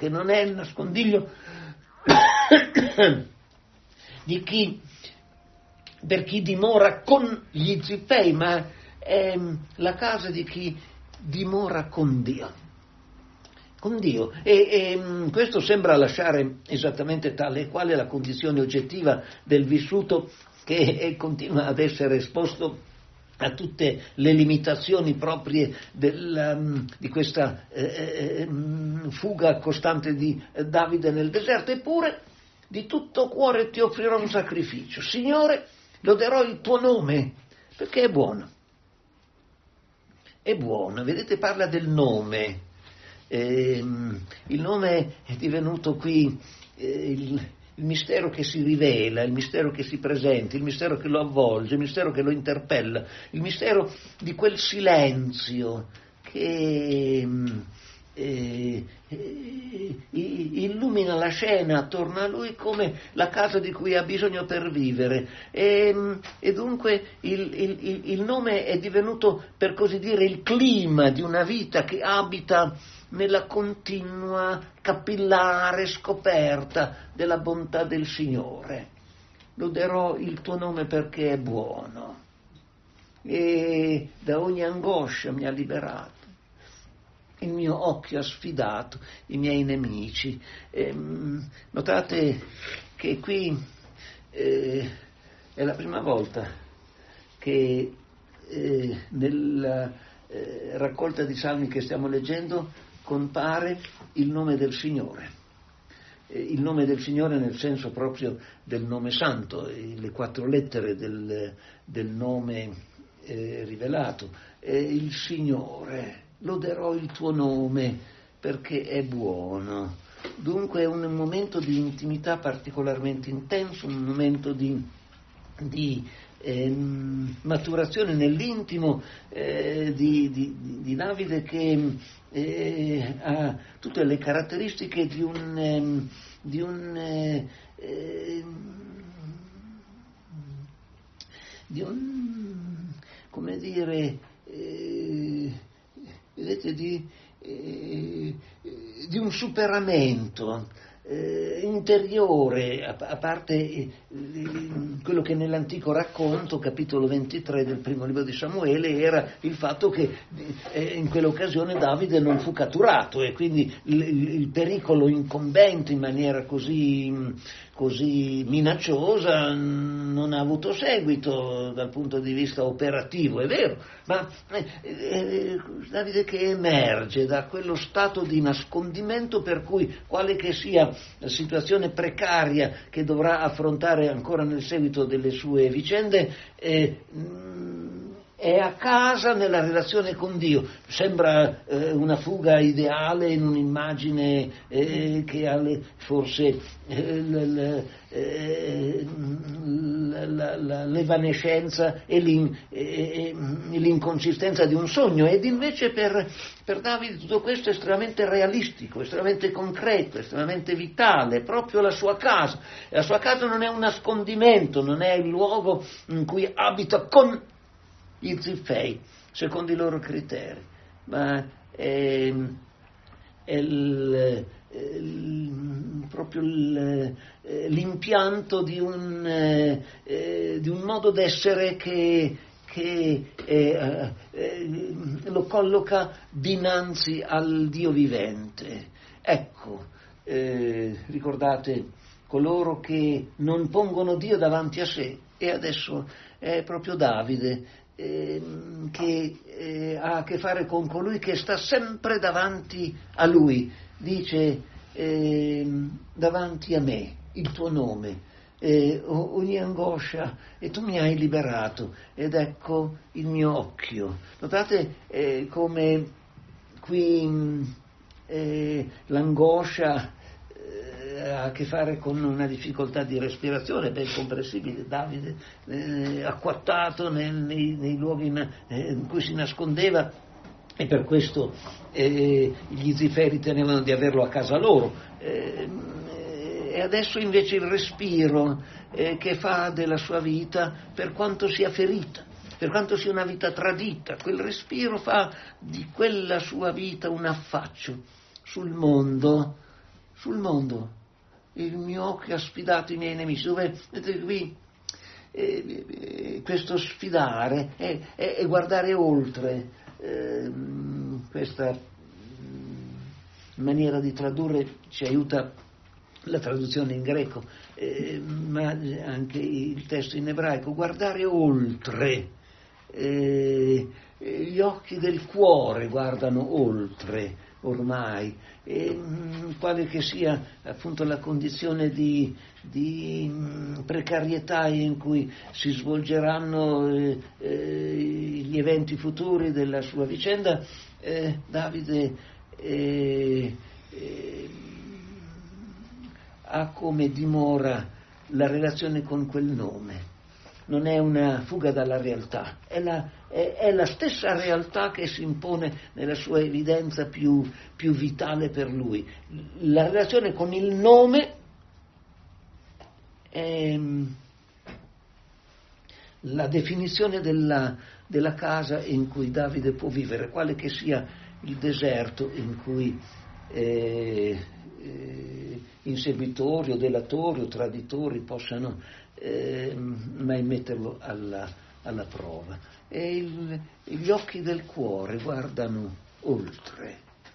di chi, per chi dimora con gli Zifei, ma è la casa di chi dimora con Dio. Con Dio, e questo sembra lasciare esattamente tale e quale la condizione oggettiva del vissuto che continua ad essere esposto a tutte le limitazioni proprie di questa fuga costante di Davide nel deserto. Eppure di tutto cuore ti offrirò un sacrificio, Signore, loderò il tuo nome, perché è buono, vedete, parla del nome. Il nome è divenuto qui il mistero che si rivela, il mistero che si presenta, il mistero che lo avvolge, il mistero che lo interpella, il mistero di quel silenzio che illumina la scena attorno a lui come la casa di cui ha bisogno per vivere, e dunque il nome è divenuto, per così dire, il clima di una vita che abita nella continua capillare scoperta della bontà del Signore. Loderò il tuo nome perché è buono e da ogni angoscia mi ha liberato. Il mio occhio ha sfidato i miei nemici. Notate che qui è la prima volta che nella raccolta di salmi che stiamo leggendo compare il nome del Signore. Il nome del Signore nel senso proprio del nome santo, le 4 lettere del nome rivelato. Il Signore. Loderò il tuo nome perché è buono. Dunque è un momento di intimità particolarmente intenso, un momento di maturazione nell'intimo di Davide, che ha tutte le caratteristiche di un come dire, vedete, di un superamento interiore, a parte quello che nell'antico racconto, capitolo 23 del primo libro di Samuele, era il fatto che in quell'occasione Davide non fu catturato e quindi il pericolo incombente in maniera così minacciosa non ha avuto seguito dal punto di vista operativo, è vero, ma Davide che emerge da quello stato di nascondimento per cui, quale che sia la situazione precaria che dovrà affrontare ancora nel seguito delle sue vicende, è a casa nella relazione con Dio. Sembra una fuga ideale in un'immagine che ha forse l'evanescenza e l'inconsistenza di un sogno, ed invece per Davide tutto questo è estremamente realistico, estremamente concreto, estremamente vitale, proprio la sua casa. E la sua casa non è un nascondimento, non è il luogo in cui abita con gli Zifei, secondo i loro criteri, ma è proprio l'impianto di un modo d'essere che lo colloca dinanzi al Dio vivente. Ecco, ricordate coloro che non pongono Dio davanti a sé, e adesso è proprio Davide che ha a che fare con colui che sta sempre davanti a lui. Dice davanti a me il tuo nome, ogni angoscia, e tu mi hai liberato, ed ecco il mio occhio. Notate come qui l'angoscia ha a che fare con una difficoltà di respirazione ben comprensibile. Davide acquattato nei luoghi in cui si nascondeva, e per questo gli Zifei ritenevano di averlo a casa loro, e adesso invece il respiro che fa della sua vita, per quanto sia ferita, per quanto sia una vita tradita, quel respiro fa di quella sua vita un affaccio sul mondo. Il mio occhio ha sfidato i miei nemici. Dove, vedete qui, questo sfidare è guardare oltre. Questa maniera di tradurre ci aiuta la traduzione in greco, ma anche il testo in ebraico. Guardare oltre. Gli occhi del cuore guardano oltre ormai, quale che sia appunto la condizione di precarietà in cui si svolgeranno gli eventi futuri della sua vicenda. Davide ha come dimora la relazione con quel nome, non è una fuga dalla realtà, è la stessa realtà che si impone nella sua evidenza più vitale per lui. La relazione con il nome è la definizione della casa in cui Davide può vivere, quale che sia il deserto in cui inseguitori o delatori o traditori possano mai metterlo alla prova. E gli occhi del cuore guardano oltre.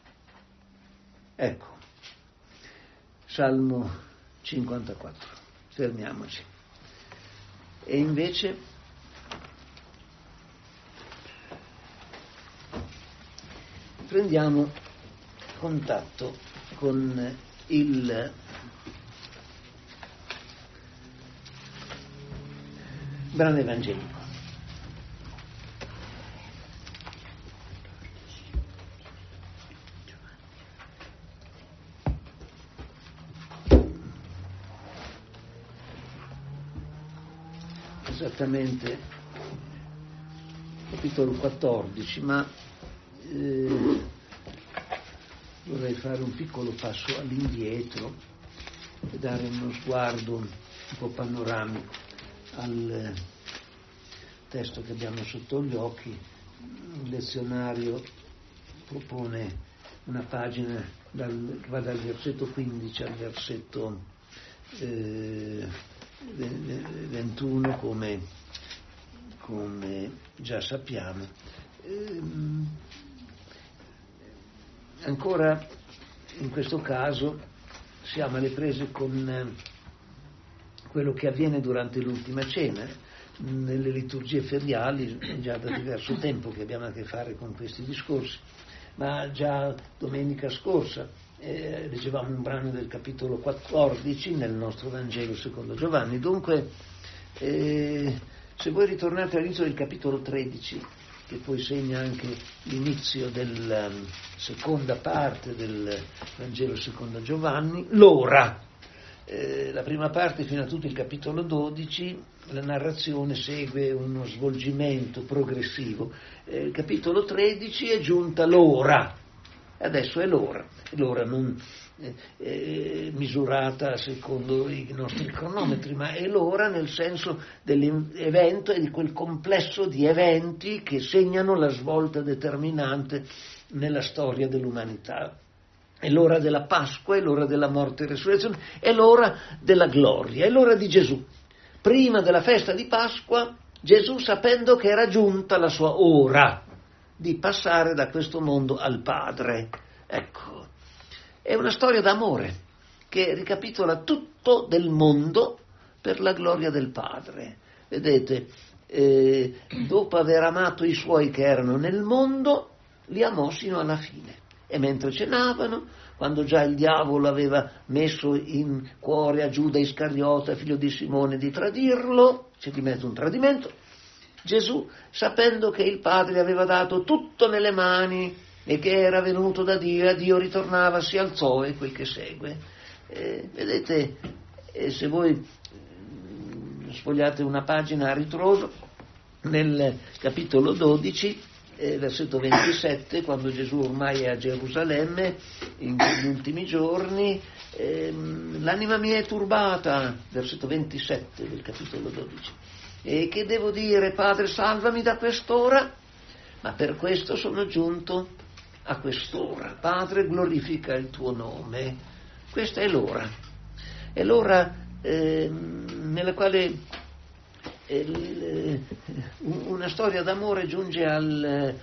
Ecco, Salmo 54, fermiamoci. E invece prendiamo contatto con il brano evangelico. Esattamente capitolo 14, ma vorrei fare un piccolo passo all'indietro e dare uno sguardo un po' panoramico al testo che abbiamo sotto gli occhi. Il lezionario propone una pagina che va dal versetto 15 al versetto 21, come già sappiamo. Ancora in questo caso siamo alle prese con quello che avviene durante l'ultima cena. Nelle liturgie feriali è già da diverso tempo che abbiamo a che fare con questi discorsi, ma già domenica scorsa leggevamo un brano del capitolo 14 nel nostro Vangelo secondo Giovanni. Dunque se voi ritornate all'inizio del capitolo 13, che poi segna anche l'inizio della seconda parte del Vangelo secondo Giovanni, l'ora. La prima parte fino a tutto il capitolo 12, la narrazione segue uno svolgimento progressivo. Il capitolo 13 è giunta l'ora, adesso è l'ora non misurata secondo i nostri cronometri, ma è l'ora nel senso dell'evento e di quel complesso di eventi che segnano la svolta determinante nella storia dell'umanità. È l'ora della Pasqua, è l'ora della morte e resurrezione, è l'ora della gloria, è l'ora di Gesù. Prima della festa di Pasqua, Gesù, sapendo che era giunta la sua ora di passare da questo mondo al Padre. Ecco, è una storia d'amore che ricapitola tutto del mondo per la gloria del Padre. Vedete, dopo aver amato i suoi che erano nel mondo, li amò sino alla fine. E mentre cenavano, quando già il diavolo aveva messo in cuore a Giuda Iscariota, figlio di Simone, di tradirlo, c'è di mezzo un tradimento, Gesù, sapendo che il Padre aveva dato tutto nelle mani e che era venuto da Dio, a Dio ritornava, si alzò, e quel che segue. Vedete, se voi sfogliate una pagina a ritroso, nel capitolo 12, versetto 27, quando Gesù ormai è a Gerusalemme, in quegli ultimi giorni, l'anima mia è turbata, versetto 27 del capitolo 12, e che devo dire? Padre, salvami da quest'ora, ma per questo sono giunto a quest'ora. Padre, glorifica il tuo nome. Questa è l'ora nella quale una storia d'amore giunge al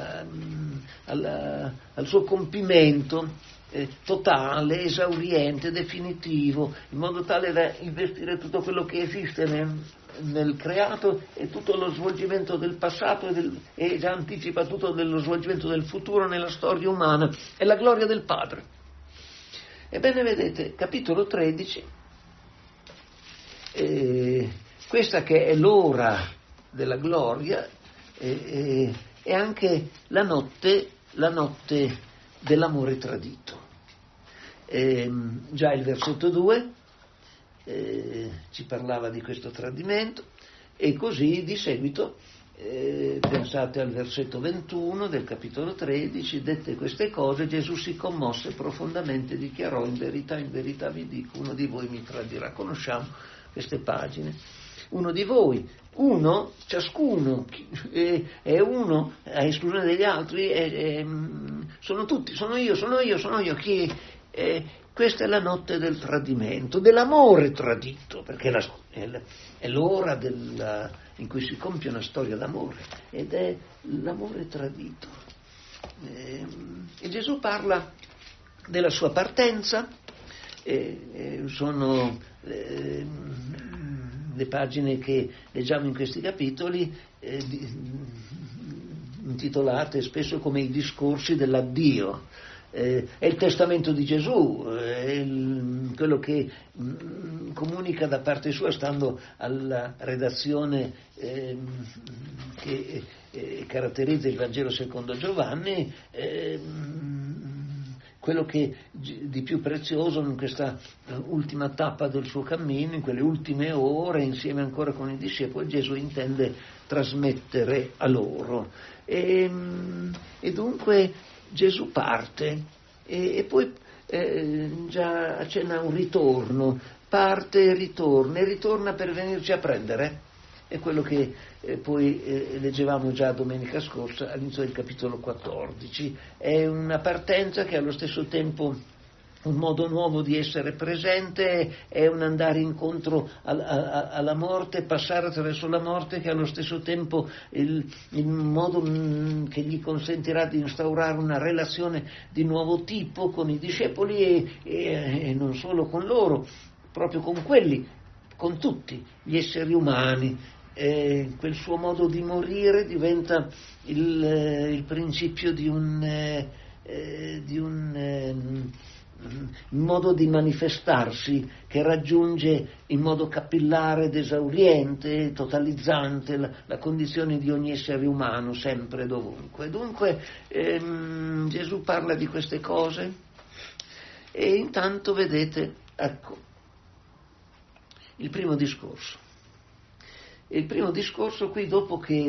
suo compimento totale, esauriente, definitivo, in modo tale da investire tutto quello che esiste nel creato e tutto lo svolgimento del passato e già anticipa tutto dello svolgimento del futuro nella storia umana. È la gloria del Padre. Ebbene, vedete, capitolo 13, questa che è l'ora della gloria è anche la notte dell'amore tradito. Già il versetto 2 ci parlava di questo tradimento, E così di seguito, pensate al versetto 21 del capitolo 13, dette queste cose Gesù si commosse profondamente, dichiarò: in verità vi dico, uno di voi mi tradirà. Conosciamo queste pagine. Uno di voi, uno, ciascuno, è uno, a esclusione degli altri, sono tutti, sono io, chi? Questa è la notte del tradimento, dell'amore tradito, perché è l'ora in cui si compie una storia d'amore, ed è l'amore tradito. E Gesù parla della sua partenza, sono le pagine che leggiamo in questi capitoli, intitolate spesso come i discorsi dell'addio. È il testamento di Gesù, è quello che comunica da parte sua, stando alla redazione che caratterizza il Vangelo secondo Giovanni, quello che di più prezioso in questa ultima tappa del suo cammino, in quelle ultime ore, insieme ancora con i discepoli, Gesù intende trasmettere a loro. E dunque Gesù parte e poi già accenna un ritorno, parte e ritorna per venirci a prendere. È quello che poi leggevamo già domenica scorsa all'inizio del capitolo 14. È una partenza che è allo stesso tempo un modo nuovo di essere presente, è un andare incontro alla morte, passare attraverso la morte, che è allo stesso tempo il modo che gli consentirà di instaurare una relazione di nuovo tipo con i discepoli e non solo con loro, proprio con quelli, con tutti gli esseri umani. Quel suo modo di morire diventa il principio di un modo di manifestarsi che raggiunge in modo capillare ed esauriente, totalizzante la condizione di ogni essere umano, sempre e dovunque. Dunque Gesù parla di queste cose e intanto vedete, ecco, il primo discorso. Il primo discorso qui, dopo che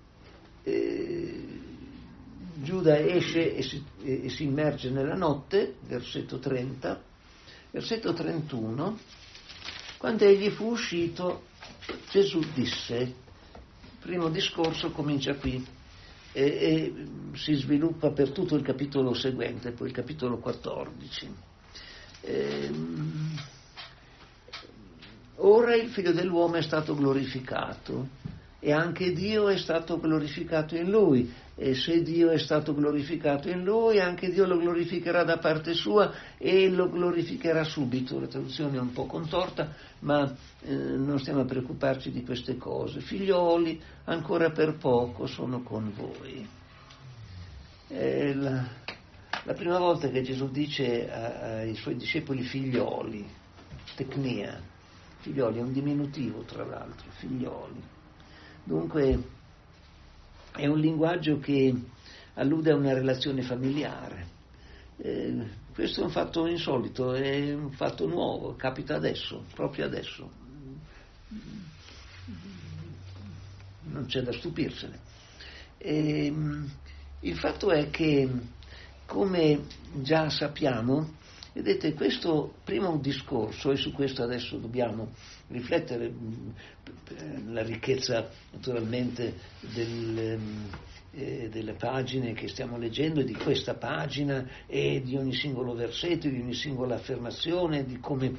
Giuda esce e si immerge nella notte, versetto 30, versetto 31, quando egli fu uscito, Gesù disse, il primo discorso comincia qui e si sviluppa per tutto il capitolo seguente, poi il capitolo 14. Ora il Figlio dell'uomo è stato glorificato e anche Dio è stato glorificato in lui, e se Dio è stato glorificato in lui, anche Dio lo glorificherà da parte sua e lo glorificherà subito. La traduzione è un po' contorta, ma non stiamo a preoccuparci di queste cose. Figlioli, ancora per poco sono con voi. La prima volta che Gesù dice ai suoi discepoli figlioli, tecnia, figlioli è un diminutivo tra l'altro, figlioli. Dunque è un linguaggio che allude a una relazione familiare. Questo è un fatto insolito, è un fatto nuovo, capita adesso, proprio adesso. Non c'è da stupirsene. Il fatto è che, come già sappiamo, vedete, questo primo discorso, e su questo adesso dobbiamo riflettere, la ricchezza naturalmente delle pagine che stiamo leggendo e di questa pagina e di ogni singolo versetto, di ogni singola affermazione, di come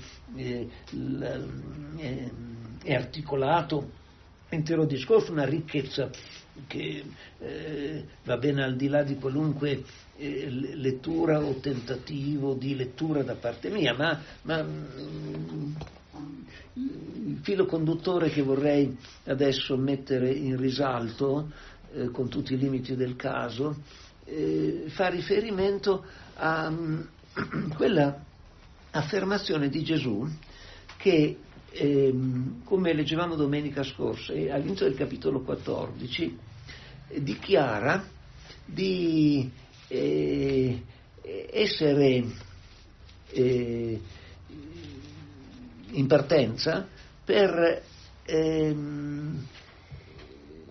è articolato l'intero discorso, una ricchezza che va bene al di là di qualunque lettura o tentativo di lettura da parte mia, ma il filo conduttore che vorrei adesso mettere in risalto, con tutti i limiti del caso, fa riferimento a quella affermazione di Gesù che, come leggevamo domenica scorsa, all'inizio del capitolo 14, dichiara di essere in partenza per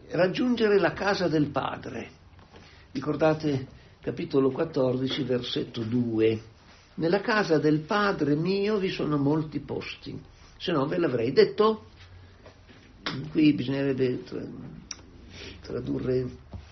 raggiungere la casa del Padre. Ricordate capitolo 14, versetto 2. Nella casa del Padre mio vi sono molti posti, se no ve l'avrei detto. Qui bisognerebbe tradurre,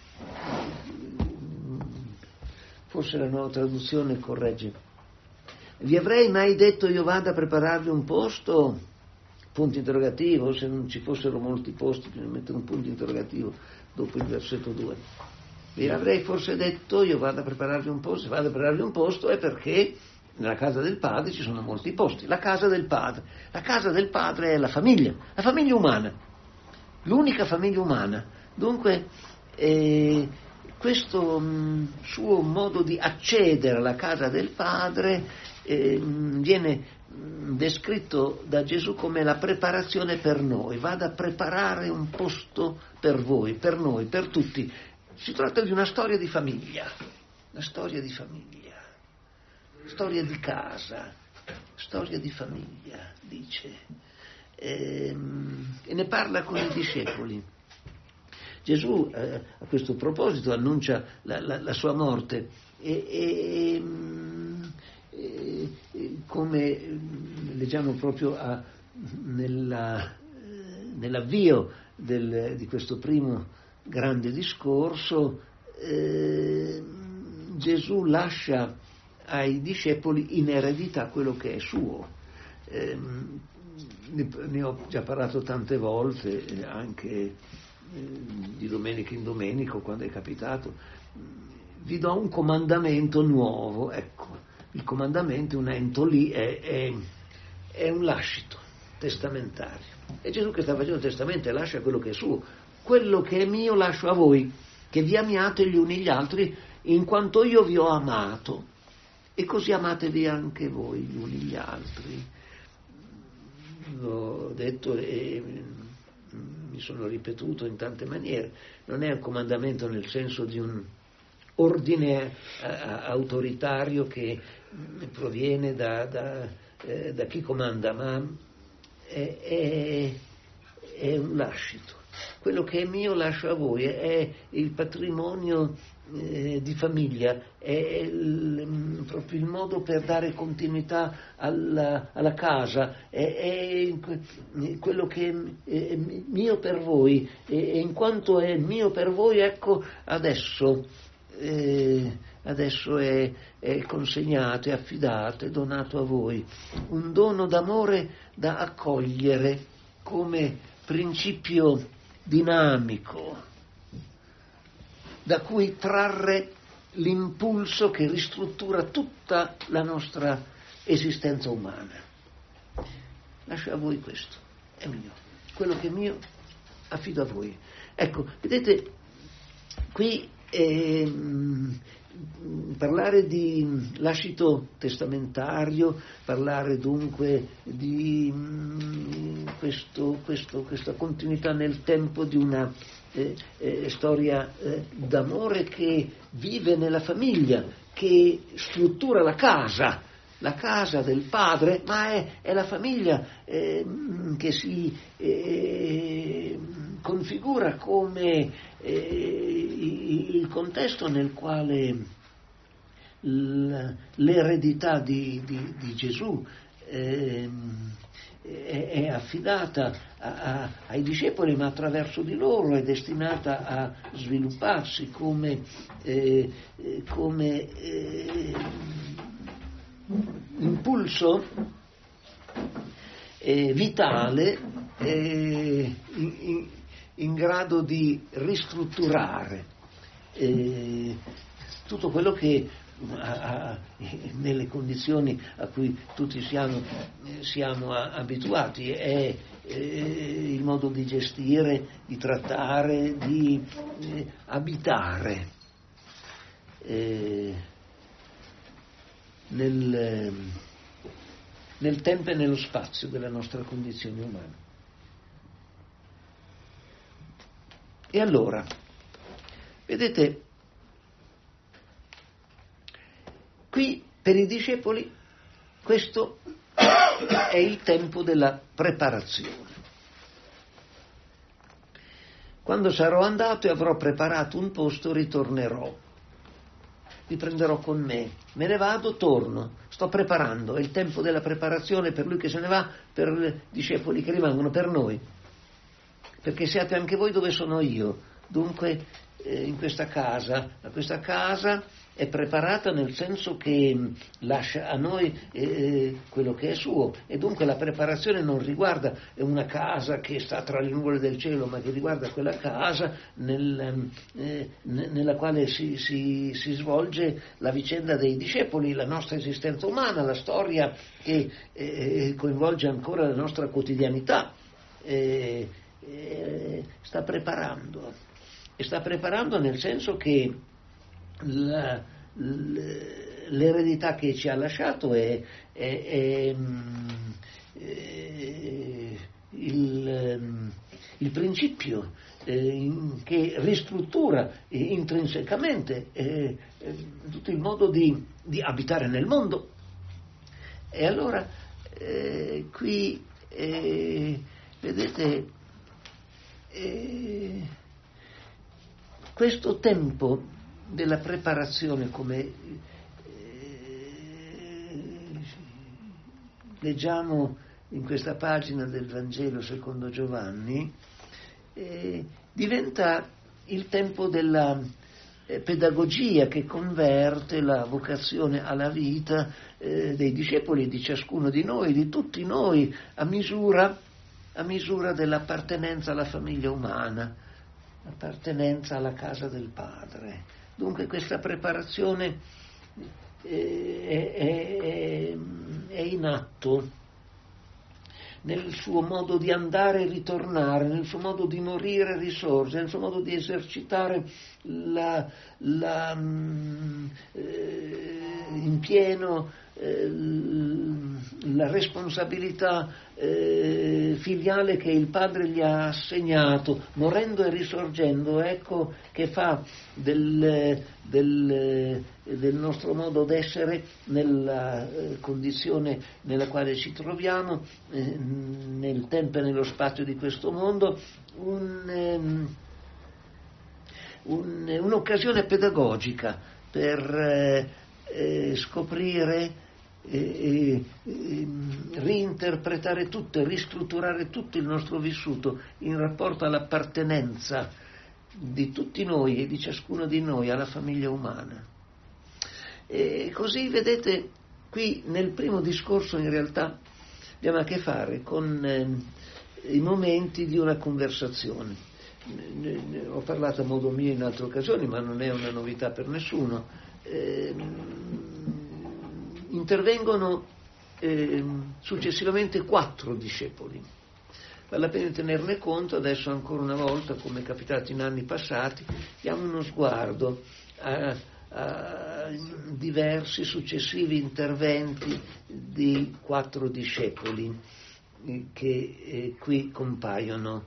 forse la nuova traduzione corregge. Vi avrei mai detto io vado a prepararvi un posto? Punto interrogativo. Se non ci fossero molti posti bisogna mettere un punto interrogativo dopo il versetto 2. Vi avrei forse detto io vado a prepararvi un posto. Se vado a prepararvi un posto è perché nella casa del Padre ci sono molti posti. La casa del Padre è la famiglia umana, l'unica famiglia umana. Dunque questo suo modo di accedere alla casa del Padre viene descritto da Gesù come la preparazione per noi. Vado a preparare un posto per voi, per noi, per tutti. Si tratta di una storia di famiglia, storia di casa, storia di famiglia, dice, e ne parla con i discepoli. Gesù a questo proposito annuncia la sua morte e come leggiamo proprio nell'avvio di questo primo grande discorso, Gesù lascia ai discepoli in eredità quello che è suo. Ne ho già parlato tante volte, anche di domenica in domenico, quando è capitato. Vi do un comandamento nuovo. Ecco, il comandamento, un ento lì, è un lascito testamentario. E Gesù che sta facendo il testamento lascia quello che è suo. Quello che è mio lascio a voi, che vi amiate gli uni gli altri, in quanto io vi ho amato. E così amatevi anche voi gli uni gli altri. L'ho detto e mi sono ripetuto in tante maniere. Non è un comandamento nel senso di un ordine autoritario che proviene da chi comanda, ma è un lascito. Quello che è mio lascio a voi, è il patrimonio di famiglia, è proprio il modo per dare continuità alla casa, è quello che è mio per voi, e in quanto è mio per voi, ecco, adesso è consegnato, è affidato, è donato a voi, un dono d'amore da accogliere come principio dinamico, da cui trarre l'impulso che ristruttura tutta la nostra esistenza umana. Lascio a voi questo, è mio. Quello che è mio affido a voi. Ecco, vedete, qui parlare di lascito testamentario, parlare dunque di questa continuità nel tempo di una storia d'amore che vive nella famiglia, che struttura la casa del Padre, ma è la famiglia che si configura come il contesto nel quale l'eredità di Gesù è affidata ai discepoli, ma attraverso di loro è destinata a svilupparsi come impulso vitale in grado di ristrutturare tutto quello che nelle condizioni a cui tutti siamo abituati è il modo di gestire, di trattare, di abitare nel tempo e nello spazio della nostra condizione umana. E allora, vedete, qui per i discepoli questo è il tempo della preparazione. quando sarò andato e avrò preparato un posto ritornerò. Vi prenderò con me. Me ne vado, torno. Sto preparando. È il tempo della preparazione per lui che se ne va, per i discepoli che rimangono, per noi. Perché siate anche voi dove sono io. Dunque, in questa casa è preparata nel senso che lascia a noi quello che è suo, e dunque la preparazione non riguarda una casa che sta tra le nuvole del cielo, ma che riguarda quella casa nella quale si svolge la vicenda dei discepoli, la nostra esistenza umana, la storia che coinvolge ancora la nostra quotidianità. Sta preparando nel senso che l'eredità che ci ha lasciato è il principio che ristruttura intrinsecamente tutto il modo di abitare nel mondo. E allora qui vedete, questo tempo della preparazione, come leggiamo in questa pagina del Vangelo secondo Giovanni, diventa il tempo della pedagogia che converte la vocazione alla vita dei discepoli, di ciascuno di noi, di tutti noi, a misura dell'appartenenza alla famiglia umana, appartenenza alla casa del Padre. Dunque questa preparazione è in atto nel suo modo di andare e ritornare, nel suo modo di morire e risorgere, nel suo modo di esercitare in pieno la responsabilità filiale che il Padre gli ha assegnato, morendo e risorgendo. Ecco che fa del nostro modo d'essere, nella condizione nella quale ci troviamo, nel tempo e nello spazio di questo mondo, un'occasione pedagogica per scoprire, reinterpretare tutto e ristrutturare tutto il nostro vissuto in rapporto all'appartenenza di tutti noi e di ciascuno di noi alla famiglia umana. E così vedete, qui nel primo discorso in realtà abbiamo a che fare con i momenti di una conversazione. Ho parlato a modo mio in altre occasioni, ma non è una novità per nessuno. Intervengono successivamente 4 discepoli. Vale la pena tenerne conto. Adesso ancora una volta, come è capitato in anni passati, diamo uno sguardo a diversi successivi interventi di 4 discepoli che qui compaiono.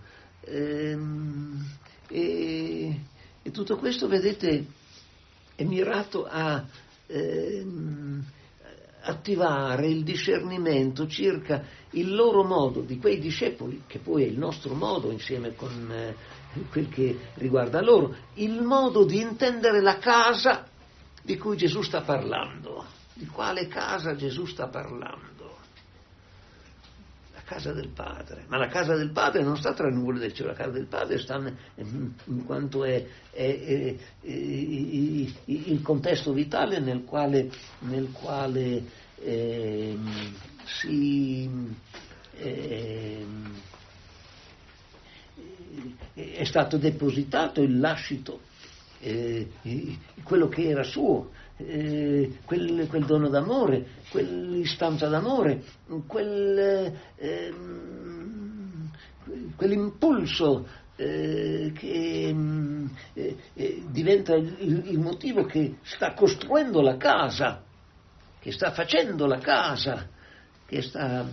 E tutto questo, vedete, è mirato a attivare il discernimento circa il loro modo, di quei discepoli, che poi è il nostro modo insieme con quel che riguarda loro, il modo di intendere la casa di cui Gesù sta parlando. Di quale casa Gesù sta parlando? La casa del Padre. Ma la casa del Padre non sta tra le nuvole del cielo, la casa del Padre sta in quanto è il contesto vitale nel quale è stato depositato il lascito, quello che era suo, quel dono d'amore, quell'istanza d'amore, quell'impulso che diventa il motivo che sta costruendo la casa, che sta facendo la casa, che sta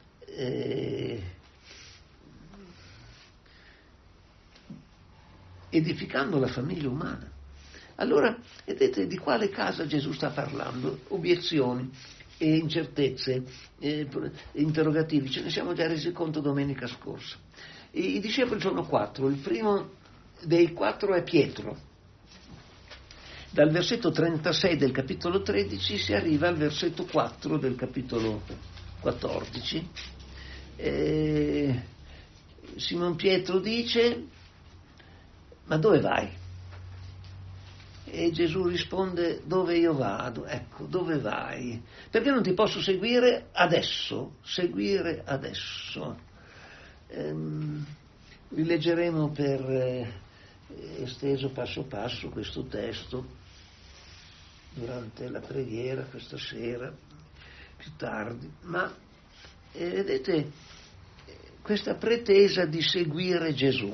edificando la famiglia umana. Allora, vedete di quale casa Gesù sta parlando? Obiezioni e incertezze, interrogativi, ce ne siamo già resi conto domenica scorsa. I discepoli sono 4. Il primo dei 4 è Pietro. Dal versetto 36 del capitolo 13 si arriva al versetto 4 del capitolo 14. Simon Pietro dice: ma dove vai? E Gesù risponde: dove io vado? Ecco, dove vai? Perché non ti posso seguire adesso? Seguire adesso. Rileggeremo per esteso passo passo questo testo durante la preghiera questa sera, più tardi. Ma vedete, questa pretesa di seguire Gesù,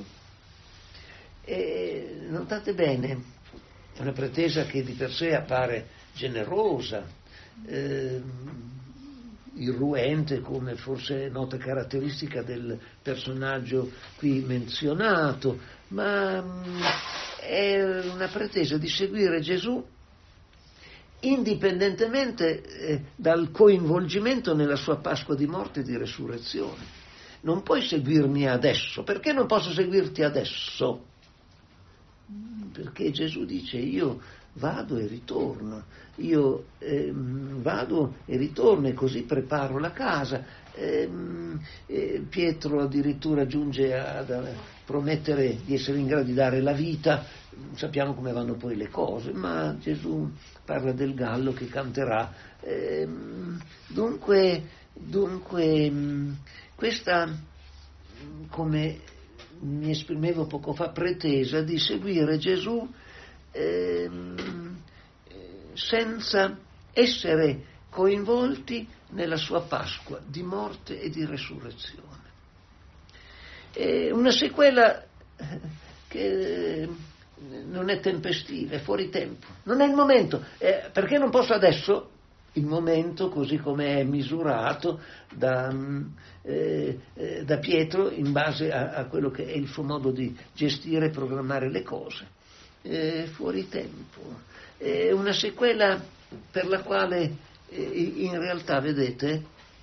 notate bene, è una pretesa che di per sé appare generosa, irruente, come forse nota caratteristica del personaggio qui menzionato, ma è una pretesa di seguire Gesù indipendentemente dal coinvolgimento nella sua Pasqua di morte e di resurrezione. Non puoi seguirmi adesso. Perché non posso seguirti adesso? Perché Gesù dice: io vado e ritorno, io vado e ritorno, e così preparo la casa. Pietro addirittura giunge a promettere di essere in grado di dare la vita. Sappiamo come vanno poi le cose, ma Gesù parla del gallo che canterà. Dunque questa, come mi esprimevo poco fa, pretesa di seguire Gesù senza essere coinvolti nella sua Pasqua di morte e di resurrezione. Una sequela che non è tempestiva, è fuori tempo, non è il momento. Perché non posso adesso? Il momento, così come è misurato da Pietro in base a quello che è il suo modo di gestire e programmare le cose. Fuori tempo. È una sequela per la quale in realtà, vedete,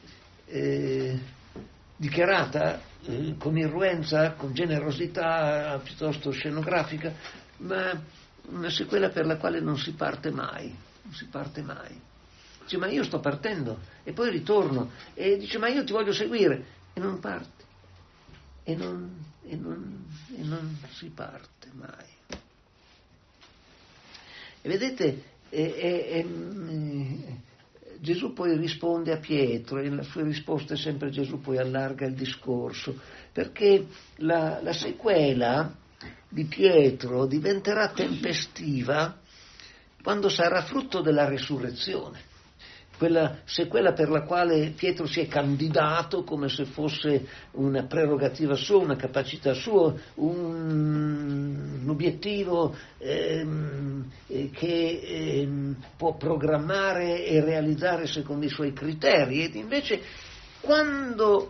dichiarata con irruenza, con generosità piuttosto scenografica, ma una sequela per la quale non si parte mai. Dice: ma io sto partendo e poi ritorno, e dice: ma io ti voglio seguire, e non parte, e non si parte mai. E vedete, Gesù poi risponde a Pietro, e nella sua risposta sempre Gesù poi allarga il discorso, perché la sequela di Pietro diventerà tempestiva quando sarà frutto della resurrezione. Quella sequela per la quale Pietro si è candidato come se fosse una prerogativa sua, una capacità sua, un obiettivo che può programmare e realizzare secondo i suoi criteri. Ed invece quando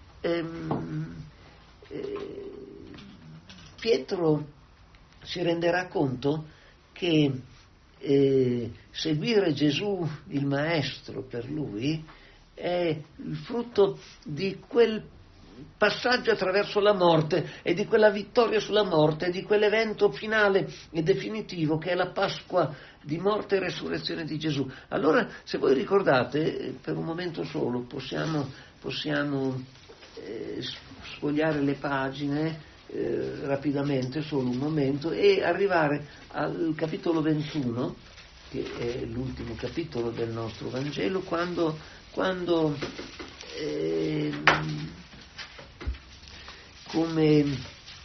Pietro si renderà conto che seguire Gesù, il Maestro, per lui è il frutto di quel passaggio attraverso la morte e di quella vittoria sulla morte e di quell'evento finale e definitivo che è la Pasqua di morte e resurrezione di Gesù. Allora, se voi ricordate, per un momento solo possiamo sfogliare le pagine rapidamente, solo un momento, e arrivare al capitolo 21, che è l'ultimo capitolo del nostro Vangelo, quando come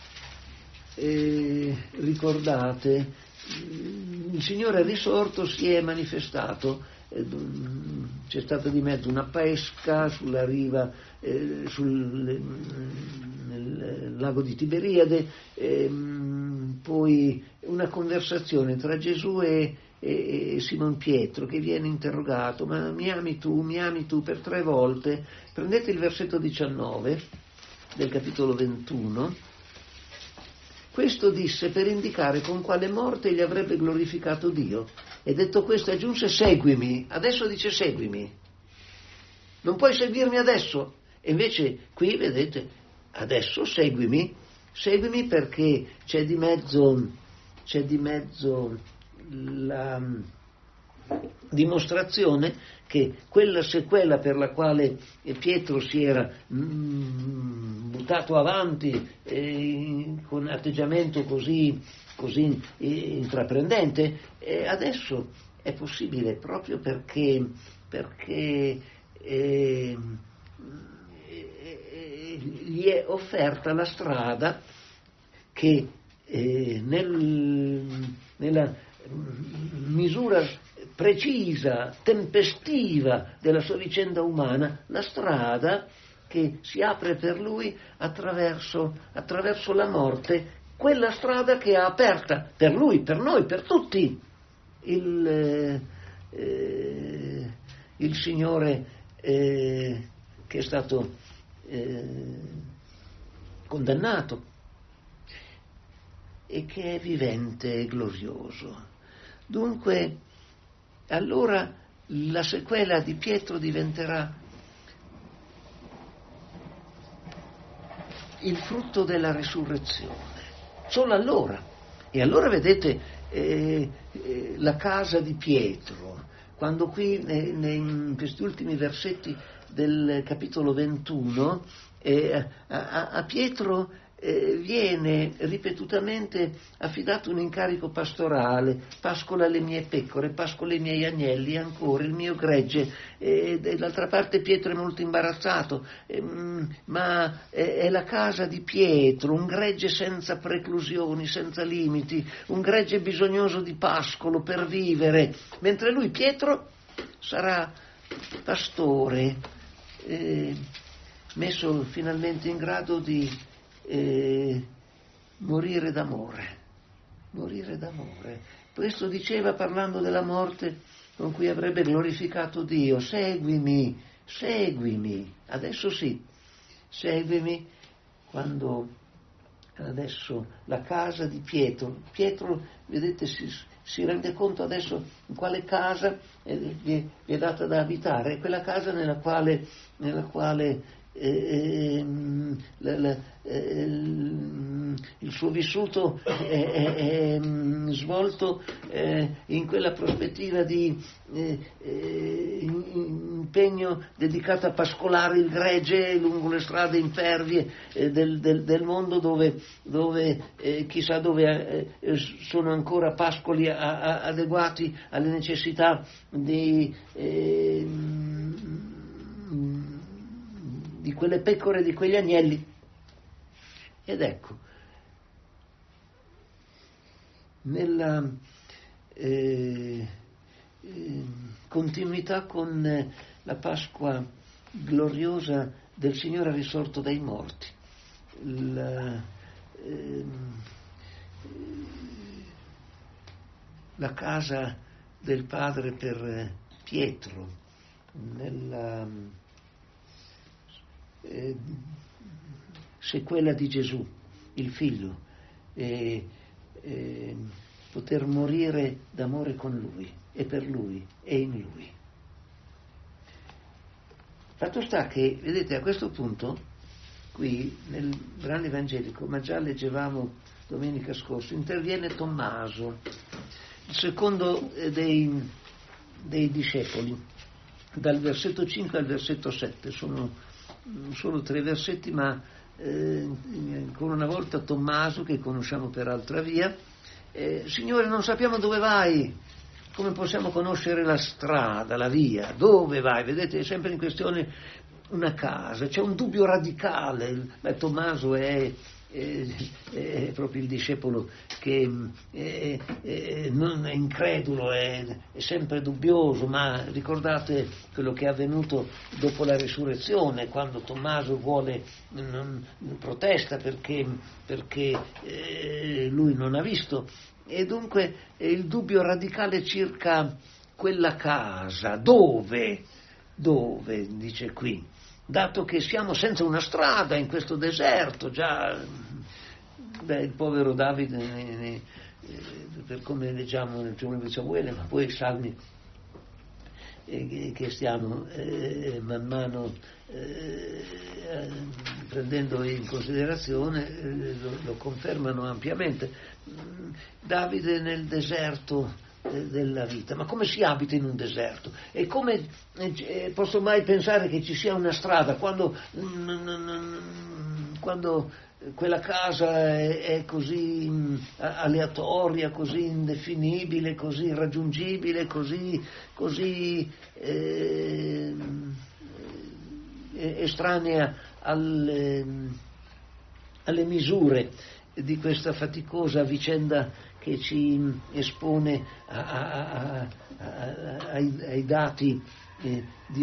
ricordate, il Signore è risorto, si è manifestato, c'è stata di mezzo una pesca sulla riva, nel lago di Tiberiade, poi una conversazione tra Gesù e Simon Pietro, che viene interrogato: ma mi ami tu per 3 volte? Prendete il versetto 19 del capitolo 21. Questo disse per indicare con quale morte gli avrebbe glorificato Dio, e detto questo aggiunse: seguimi. Adesso dice seguimi, non puoi seguirmi adesso. E invece qui vedete, adesso seguimi Seguimi perché c'è di mezzo la dimostrazione che quella sequela per la quale Pietro si era buttato avanti con atteggiamento così intraprendente, adesso è possibile proprio perché gli è offerta la strada che nella misura precisa, tempestiva della sua vicenda umana, la strada che si apre per lui attraverso la morte, quella strada che ha aperta per lui, per noi, per tutti il Signore che è stato condannato e che è vivente e glorioso. Dunque, allora la sequela di Pietro diventerà il frutto della resurrezione. Solo allora. E allora vedete la casa di Pietro, quando qui in questi ultimi versetti del capitolo 21 a Pietro viene ripetutamente affidato un incarico pastorale: pascola le mie pecore, pascola i miei agnelli, ancora il mio gregge. D'altra parte Pietro è molto imbarazzato, ma è la casa di Pietro, un gregge senza preclusioni, senza limiti, un gregge bisognoso di pascolo per vivere, mentre lui, Pietro, sarà pastore, messo finalmente in grado di morire d'amore. Questo diceva parlando della morte con cui avrebbe glorificato Dio: seguimi, adesso sì, seguimi. Quando adesso la casa di Pietro, vedete, si rende conto adesso in quale casa gli è data da abitare, è quella casa nella quale il suo vissuto è svolto in quella prospettiva di impegno dedicato a pascolare il gregge lungo le strade impervie del mondo, dove chissà dove sono ancora pascoli adeguati alle necessità di quelle pecore, di quegli agnelli. Ed ecco, nella continuità con la Pasqua gloriosa del Signore risorto dai morti, la casa del Padre per Pietro, nella sequela di Gesù, il Figlio, poter morire d'amore con Lui e per Lui e in Lui. Fatto sta che, vedete, a questo punto, qui nel brano evangelico, ma già leggevamo domenica scorsa, interviene Tommaso, il secondo dei discepoli, dal versetto 5 al versetto 7, sono solo 3 versetti, ma ancora una volta Tommaso, che conosciamo per altra via: Signore, non sappiamo dove vai, come possiamo conoscere la strada, la via, dove vai? Vedete, è sempre in questione una casa, c'è un dubbio radicale. Tommaso è proprio il discepolo che non è incredulo, è sempre dubbioso, ma ricordate quello che è avvenuto dopo la risurrezione, quando Tommaso protesta perché lui non ha visto, e dunque il dubbio radicale circa quella casa, dove dice qui, dato che siamo senza una strada in questo deserto. Già il povero Davide, per come leggiamo nel giorno di Samuele, ma poi i salmi, che stiamo man mano prendendo in considerazione lo confermano ampiamente. Davide nel deserto della vita, ma come si abita in un deserto? E come posso mai pensare che ci sia una strada quando quella casa è così aleatoria, così indefinibile, così irraggiungibile, così estranea alle misure di questa faticosa vicenda che ci espone ai dati di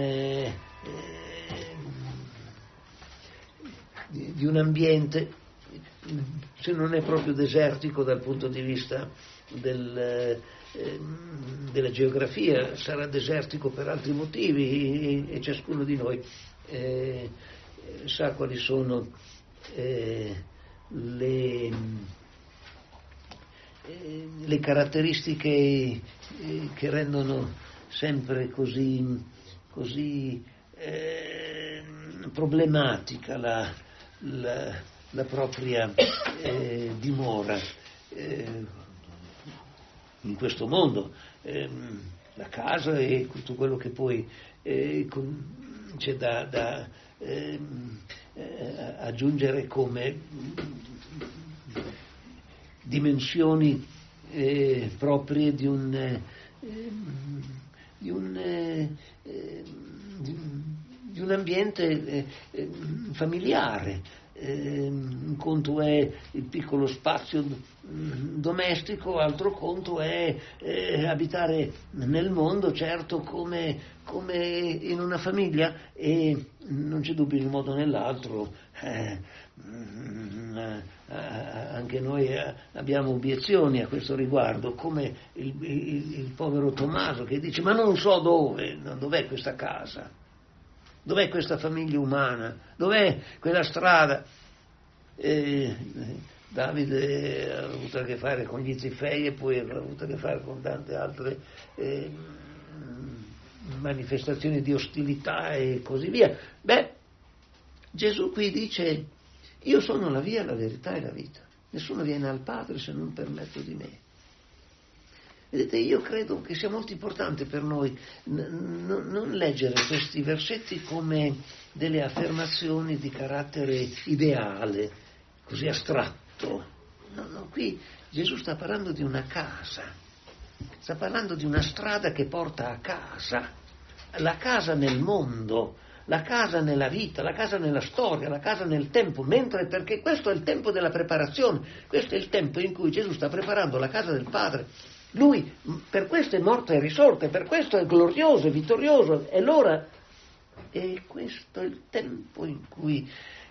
un ambiente, se non è proprio desertico dal punto di vista della geografia, sarà desertico per altri motivi e ciascuno di noi sa quali sono le caratteristiche che rendono sempre così problematica la propria dimora in questo mondo, la casa e tutto quello che poi c'è da aggiungere come dimensioni proprie di un ambiente familiare. Un conto è il piccolo spazio domestico, altro conto è abitare nel mondo, certo, come in una famiglia, e non c'è dubbio in un modo o nell'altro anche noi abbiamo obiezioni a questo riguardo, come il povero Tommaso che dice: ma non so dov'è questa casa, dov'è questa famiglia umana, dov'è quella strada? Davide ha avuto a che fare con gli Zifei e poi ha avuto a che fare con tante altre manifestazioni di ostilità e così via. Gesù qui dice: io sono la via, la verità e la vita, nessuno viene al Padre se non per mezzo di me. Vedete, io credo che sia molto importante per noi non leggere questi versetti come delle affermazioni di carattere ideale, così astratto. No, qui Gesù sta parlando di una casa, sta parlando di una strada che porta a casa, la casa nel mondo, la casa nella vita, la casa nella storia, la casa nel tempo, perché questo è il tempo della preparazione, questo è il tempo in cui Gesù sta preparando la casa del Padre. Lui per questo è morto e risorto, per questo è glorioso e vittorioso, è l'ora, e questo è il tempo in cui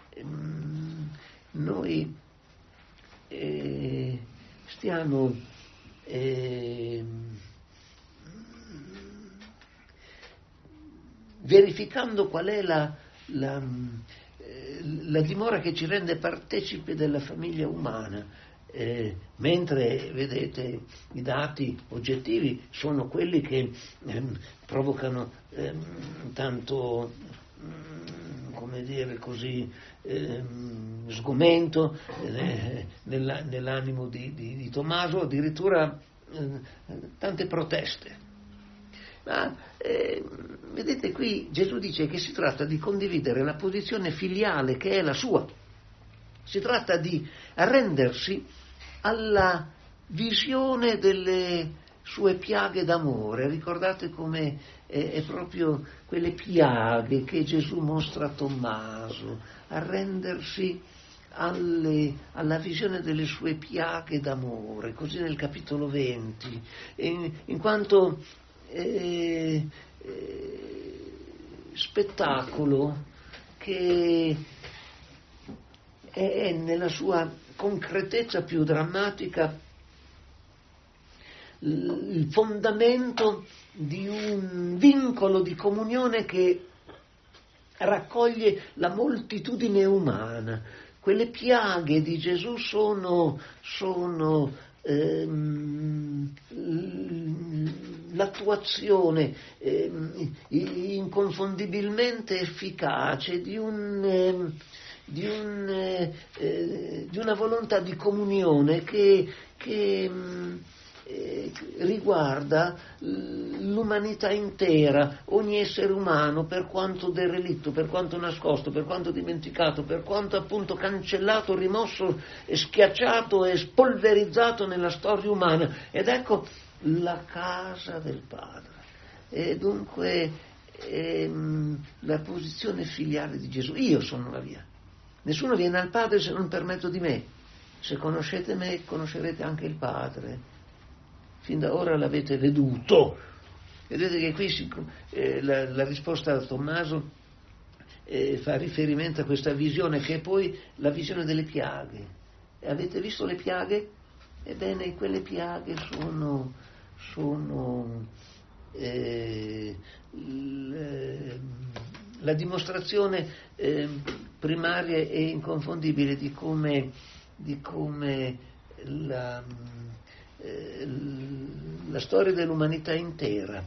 noi stiamo verificando qual è la dimora che ci rende partecipi della famiglia umana, mentre, vedete, i dati oggettivi sono quelli che provocano tanto, come dire così, sgomento nell'animo di Tommaso, addirittura tante proteste. Ma vedete, qui Gesù dice che si tratta di condividere la posizione filiale che è la sua, si tratta di arrendersi alla visione delle sue piaghe d'amore. Ricordate come è proprio quelle piaghe che Gesù mostra a Tommaso, arrendersi alla visione delle sue piaghe d'amore, così nel capitolo 20, in quanto spettacolo che è nella sua concretezza più drammatica il fondamento di un vincolo di comunione che raccoglie la moltitudine umana. Quelle piaghe di Gesù sono l'attuazione inconfondibilmente efficace di una volontà di comunione che riguarda l'umanità intera, ogni essere umano, per quanto derelitto, per quanto nascosto, per quanto dimenticato, per quanto appunto cancellato, rimosso, schiacciato e spolverizzato nella storia umana. Ed ecco la casa del Padre. E dunque la posizione filiale di Gesù. Io sono la via. Nessuno viene al Padre se non per mezzo di me. Se conoscete me, conoscerete anche il Padre. Fin da ora l'avete veduto. Vedete che qui la risposta a Tommaso fa riferimento a questa visione che è poi la visione delle piaghe. Avete visto le piaghe? Ebbene, quelle piaghe sono la dimostrazione primaria e inconfondibile di come la storia dell'umanità intera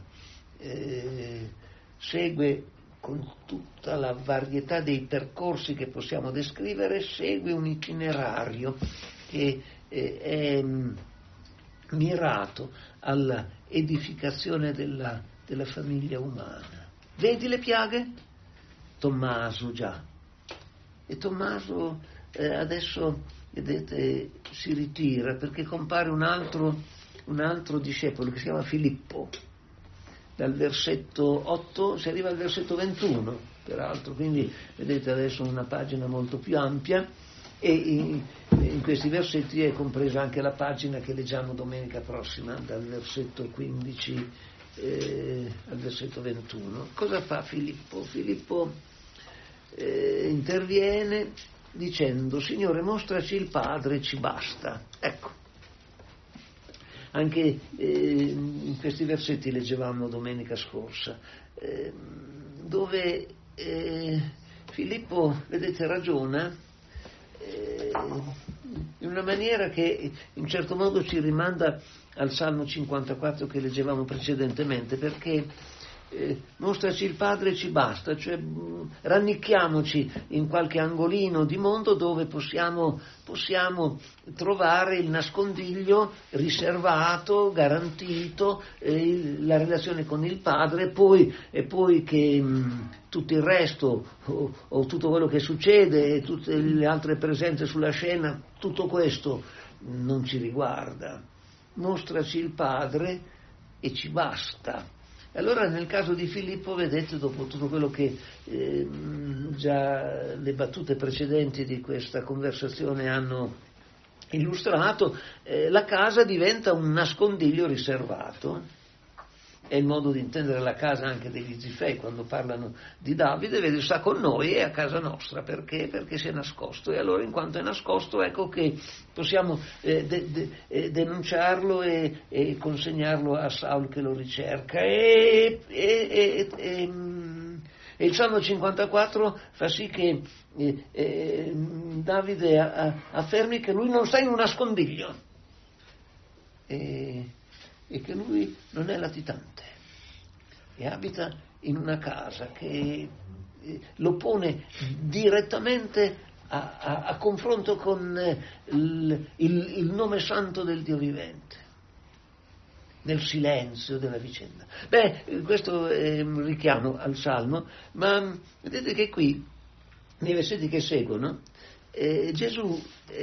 segue, con tutta la varietà dei percorsi che possiamo descrivere, segue un itinerario che è mirato alla edificazione della famiglia umana. Vedi le piaghe? Tommaso già. E Tommaso adesso, vedete, si ritira perché compare un altro discepolo che si chiama Filippo. Dal versetto 8 si arriva al versetto 21, peraltro, quindi vedete adesso una pagina molto più ampia, e in questi versetti è compresa anche la pagina che leggiamo domenica prossima, dal versetto 15 al versetto 21. Cosa fa Filippo? Filippo interviene dicendo: Signore, mostraci il Padre, ci basta. Ecco, anche in questi versetti leggevamo domenica scorsa, dove Filippo, vedete, ragiona in una maniera che in certo modo ci rimanda al Salmo 54 che leggevamo precedentemente, perché mostraci il Padre, ci basta, cioè rannicchiamoci in qualche angolino di mondo dove possiamo trovare il nascondiglio riservato, garantito, la relazione con il Padre, e poi che tutto il resto o tutto quello che succede e tutte le altre presenze sulla scena, tutto questo non ci riguarda. Mostraci il Padre e ci basta. Allora nel caso di Filippo, vedete, dopo tutto quello che già le battute precedenti di questa conversazione hanno illustrato, la casa diventa un nascondiglio riservato. È il modo di intendere la casa anche degli Zifei quando parlano di Davide. Vede, sta con noi, è a casa nostra. Perché? Perché si è nascosto, e allora in quanto è nascosto, ecco che possiamo denunciarlo e consegnarlo a Saul che lo ricerca, e il Salmo 54 fa sì che Davide affermi che lui non sta in un nascondiglio e che lui non è latitante e abita in una casa che lo pone direttamente a confronto con il nome santo del Dio vivente, nel silenzio della vicenda. Questo è un richiamo al Salmo, ma vedete che qui, nei versetti che seguono, Gesù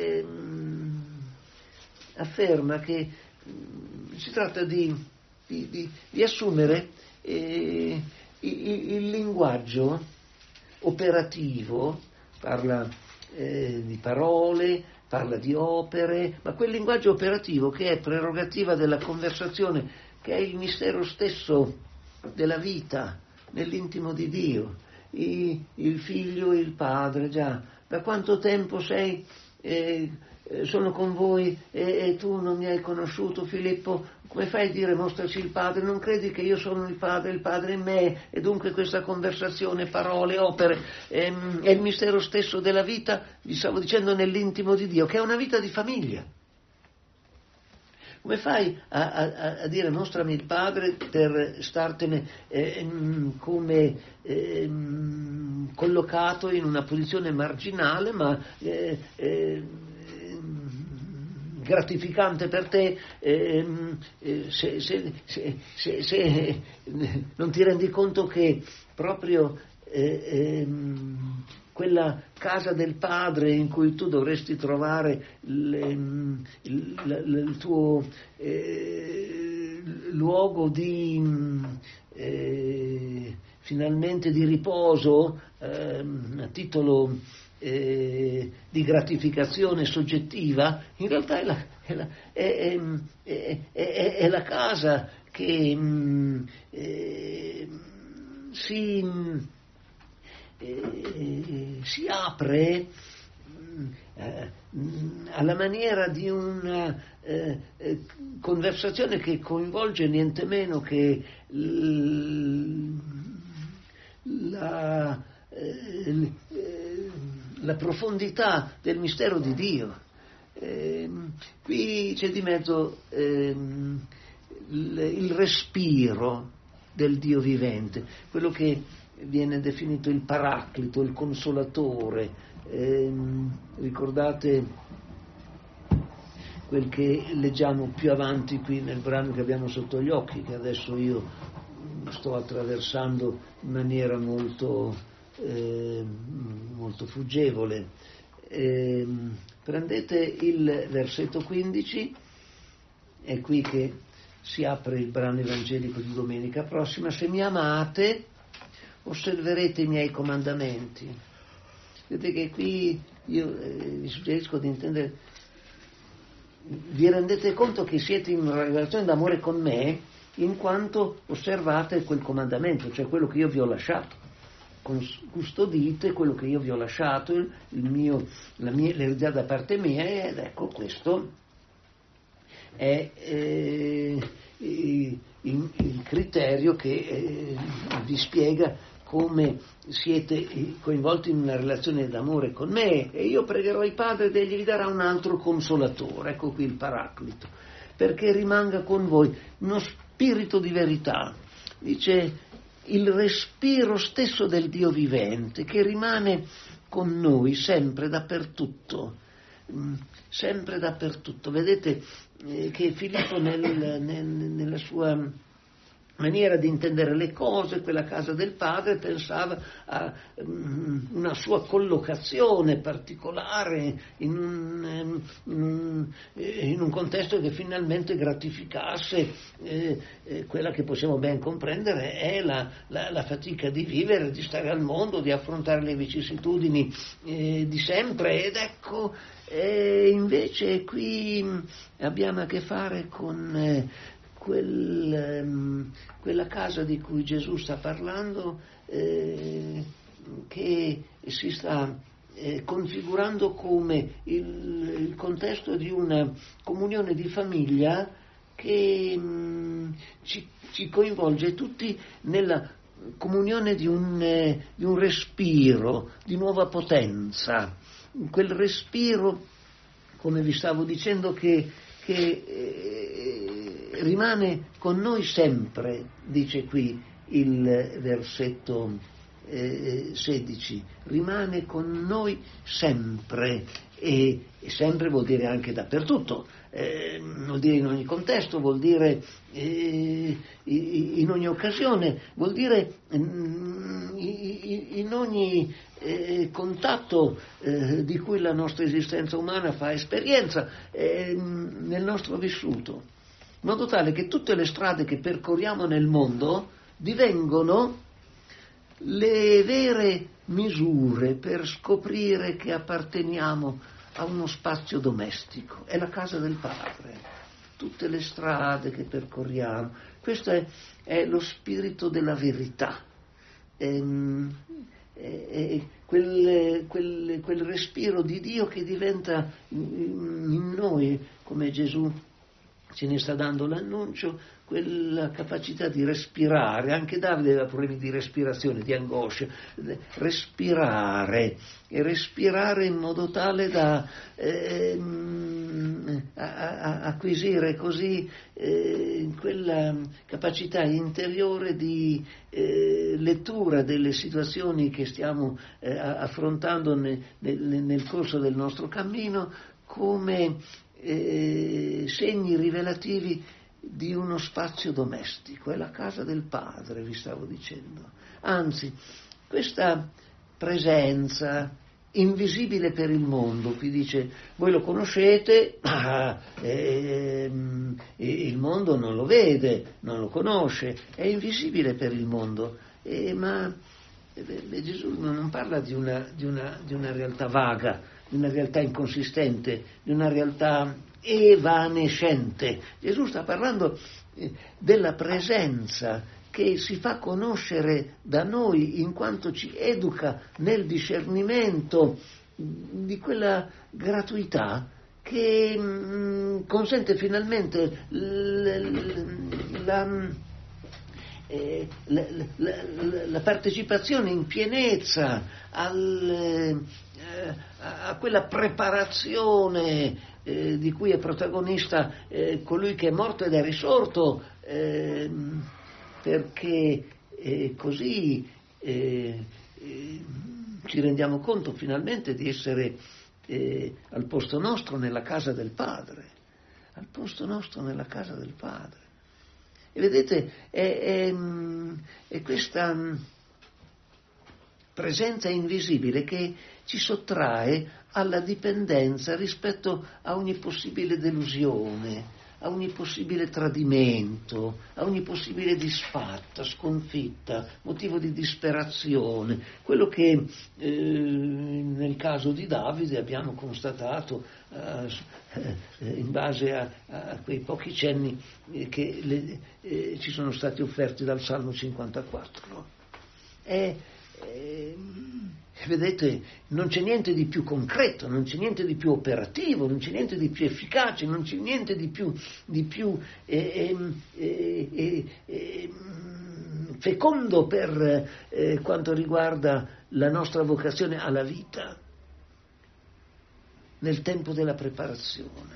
afferma che si tratta di assumere il linguaggio operativo, parla di parole, parla di opere, ma quel linguaggio operativo che è prerogativa della conversazione, che è il mistero stesso della vita nell'intimo di Dio, il Figlio e il Padre. Già, da quanto tempo sei? Sono con voi e tu non mi hai conosciuto, Filippo? Come fai a dire mostraci il Padre? Non credi che io sono il Padre in me? E dunque questa conversazione, parole, opere, è il mistero stesso della vita, vi stavo dicendo, nell'intimo di Dio, che è una vita di famiglia. Come fai a dire mostrami il Padre per startene come collocato in una posizione marginale, ma gratificante per te, se non ti rendi conto che proprio quella casa del Padre in cui tu dovresti trovare il tuo luogo di finalmente di riposo, a titolo di gratificazione soggettiva, in realtà è la casa che si apre alla maniera di una conversazione che coinvolge niente meno che la profondità del mistero di Dio. Qui c'è di mezzo il respiro del Dio vivente, quello che viene definito il paraclito, il consolatore. Ricordate quel che leggiamo più avanti qui nel brano che abbiamo sotto gli occhi, che adesso io sto attraversando in maniera molto fuggevole. Prendete il versetto 15, è qui che si apre il brano evangelico di domenica prossima. Se mi amate, osserverete i miei comandamenti. Vedete che qui io vi suggerisco di intendere, vi rendete conto che siete in una relazione d'amore con me in quanto osservate quel comandamento, cioè quello che io vi ho lasciato. Custodite quello che io vi ho lasciato, l'eredità da parte mia, ed ecco, questo è il criterio che vi spiega come siete coinvolti in una relazione d'amore con me. E io pregherò il Padre ed egli vi darà un altro consolatore, ecco qui il paraclito, perché rimanga con voi uno spirito di verità, dice, il respiro stesso del Dio vivente che rimane con noi sempre, dappertutto. Vedete che Filippo nella sua maniera di intendere le cose, quella casa del Padre, pensava a una sua collocazione particolare in un contesto che finalmente gratificasse quella che possiamo ben comprendere è la fatica di vivere, di stare al mondo, di affrontare le vicissitudini di sempre. Ed ecco, invece qui abbiamo a che fare con quella casa di cui Gesù sta parlando, che si sta configurando come il contesto di una comunione di famiglia che ci coinvolge tutti nella comunione di un respiro di nuova potenza, quel respiro, come vi stavo dicendo, che rimane con noi sempre, dice qui il versetto 16, rimane con noi sempre, e sempre vuol dire anche dappertutto, vuol dire in ogni contesto, vuol dire in ogni occasione, vuol dire in ogni contatto di cui la nostra esistenza umana fa esperienza nel nostro vissuto, in modo tale che tutte le strade che percorriamo nel mondo divengono le vere misure per scoprire che apparteniamo a uno spazio domestico, è la casa del Padre, tutte le strade che percorriamo, questo è lo spirito della verità, quel respiro di Dio che diventa in noi, come Gesù ce ne sta dando l'annuncio, quella capacità di respirare. Anche Davide aveva problemi di respirazione, di angoscia, respirare in modo tale da acquisire così quella capacità interiore di lettura delle situazioni che stiamo affrontando nel corso del nostro cammino come segni rivelativi di uno spazio domestico. È la casa del Padre, vi stavo dicendo. Anzi, questa presenza invisibile per il mondo, qui dice, voi lo conoscete, il mondo non lo vede, non lo conosce, è invisibile per il mondo, ma Gesù non parla di una realtà vaga, di una realtà inconsistente, di una realtà evanescente. Gesù sta parlando della presenza che si fa conoscere da noi in quanto ci educa nel discernimento di quella gratuità che consente finalmente la partecipazione in pienezza a quella preparazione di cui è protagonista colui che è morto ed è risorto, perché così ci rendiamo conto finalmente di essere al posto nostro nella casa del Padre, al posto nostro nella casa del Padre. E vedete, è questa presenza invisibile che ci sottrae alla dipendenza rispetto a ogni possibile delusione, a ogni possibile tradimento, a ogni possibile disfatta, sconfitta, motivo di disperazione, quello che nel caso di Davide abbiamo constatato in base a quei pochi cenni che ci sono stati offerti dal Salmo 54. Vedete, non c'è niente di più concreto, non c'è niente di più operativo, non c'è niente di più efficace, non c'è niente di più fecondo per quanto riguarda la nostra vocazione alla vita nel tempo della preparazione,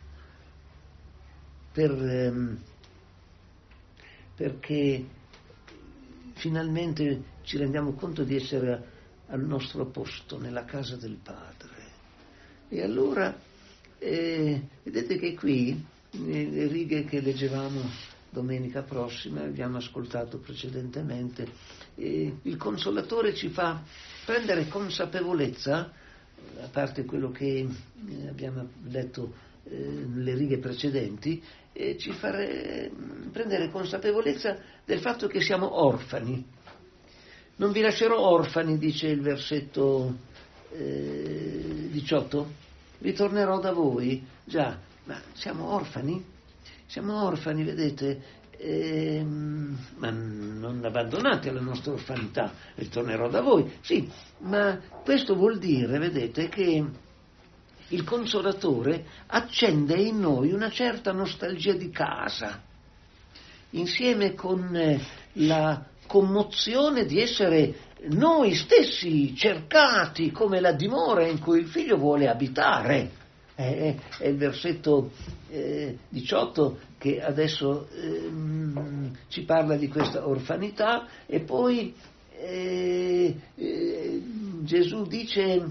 perché finalmente ci rendiamo conto di essere al nostro posto nella casa del Padre. E allora vedete che qui nelle righe che leggevamo domenica prossima, abbiamo ascoltato precedentemente, il Consolatore ci fa prendere consapevolezza, a parte quello che abbiamo letto nelle righe precedenti, ci fa prendere consapevolezza del fatto che siamo orfani. Non vi lascerò orfani, dice il versetto 18, ritornerò da voi. Già, ma siamo orfani? Siamo orfani, vedete, ma non abbandonati alla nostra orfanità, ritornerò da voi. Sì, ma questo vuol dire, vedete, che il Consolatore accende in noi una certa nostalgia di casa, insieme con la commozione di essere noi stessi cercati come la dimora in cui il Figlio vuole abitare. È il versetto 18 che adesso ci parla di questa orfanità, e poi Gesù dice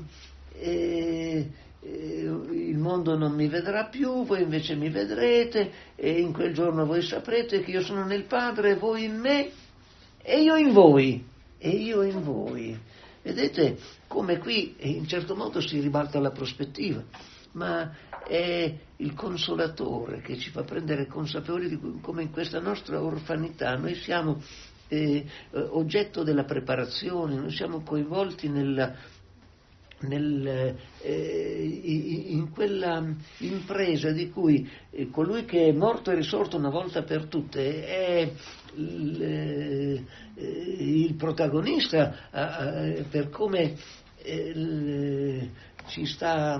il mondo non mi vedrà più, voi invece mi vedrete, e in quel giorno voi saprete che io sono nel Padre, voi in me e io in voi, e io in voi. Vedete come qui in certo modo si ribalta la prospettiva, ma è il Consolatore che ci fa prendere consapevolezza di come in questa nostra orfanità noi siamo oggetto della preparazione, noi siamo coinvolti in quella impresa di cui colui che è morto e risorto una volta per tutte è il protagonista, per come ci sta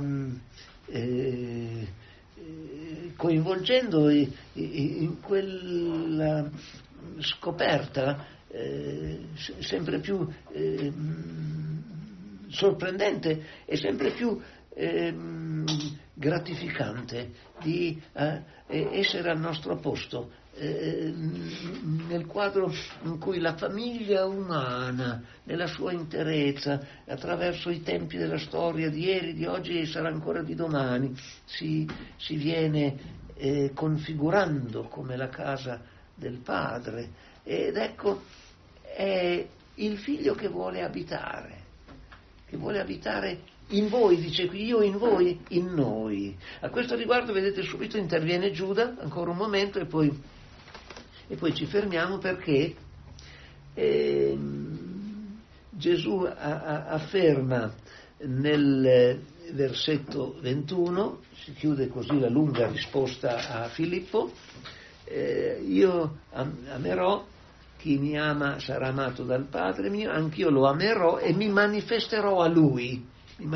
coinvolgendo in quella scoperta sempre più sorprendente e sempre più gratificante di essere al nostro posto, nel quadro in cui la famiglia umana, nella sua interezza, attraverso i tempi della storia di ieri, di oggi e sarà ancora di domani, si viene configurando come la casa del Padre. Ed ecco, è il Figlio che vuole abitare in voi, dice qui, io in voi, in noi. A questo riguardo, vedete, subito interviene Giuda, ancora un momento, e poi ci fermiamo, perché Gesù afferma nel versetto 21, si chiude così la lunga risposta a Filippo, io amerò, chi mi ama sarà amato dal Padre mio, anch'io lo amerò e mi manifesterò a Lui.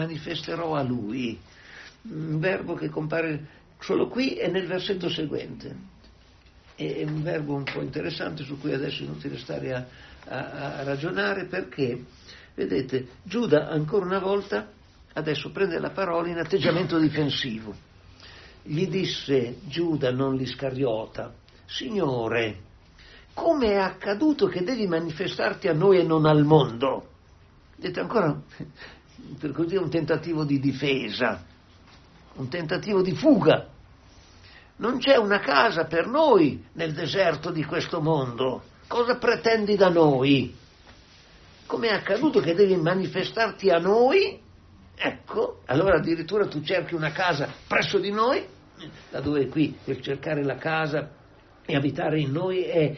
Un verbo che compare solo qui e nel versetto seguente. È un verbo un po' interessante su cui adesso è inutile stare a ragionare, perché, vedete, Giuda ancora una volta adesso prende la parola in atteggiamento difensivo. Gli disse Giuda, non l'Iscariota: Signore, come è accaduto che devi manifestarti a noi e non al mondo? Vedete, ancora, per così, un tentativo di difesa, un tentativo di fuga. Non c'è una casa per noi nel deserto di questo mondo. Cosa pretendi da noi? Come è accaduto che devi manifestarti a noi? Ecco, allora addirittura tu cerchi una casa presso di noi, laddove qui per cercare la casa e abitare in noi è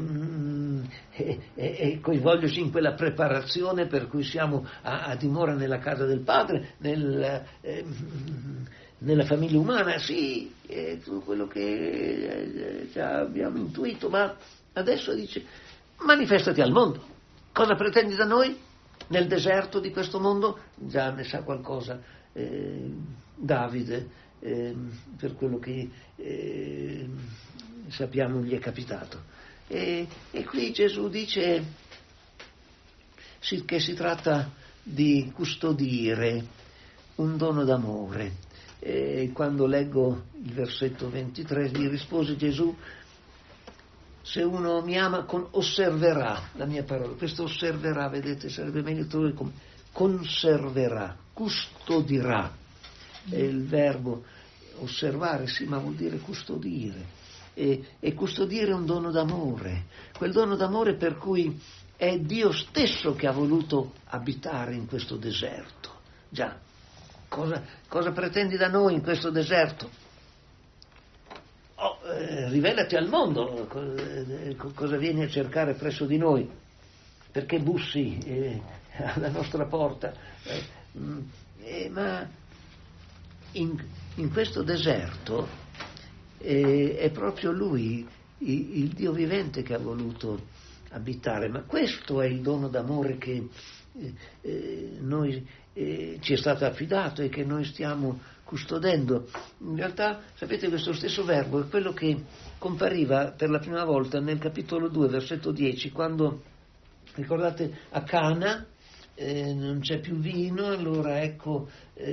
coinvolgersi in quella preparazione per cui siamo a dimora nella casa del Padre, nella famiglia umana. Sì, è tutto quello che già abbiamo intuito, ma adesso dice: manifestati al mondo. Cosa pretendi da noi nel deserto di questo mondo? Già ne sa qualcosa Davide, per quello che sappiamo gli è capitato. E qui Gesù dice che si tratta di custodire un dono d'amore. Quando leggo il versetto 23, gli rispose Gesù: se uno mi ama, osserverà la mia parola. Questo osserverà, vedete, sarebbe meglio tradurre come conserverà, custodirà. È il verbo osservare, sì, ma vuol dire custodire. E custodire un dono d'amore, quel dono d'amore per cui è Dio stesso che ha voluto abitare in questo deserto. Già, cosa pretendi da noi in questo deserto? Rivelati al mondo, cosa vieni a cercare presso di noi? Perché bussi alla nostra porta? Ma in questo deserto è proprio Lui, il Dio vivente, che ha voluto abitare. Ma questo è il dono d'amore che noi ci è stato affidato e che noi stiamo custodendo. In realtà, sapete, questo stesso verbo è quello che compariva per la prima volta nel capitolo 2, versetto 10, quando, ricordate, a Cana non c'è più vino, allora ecco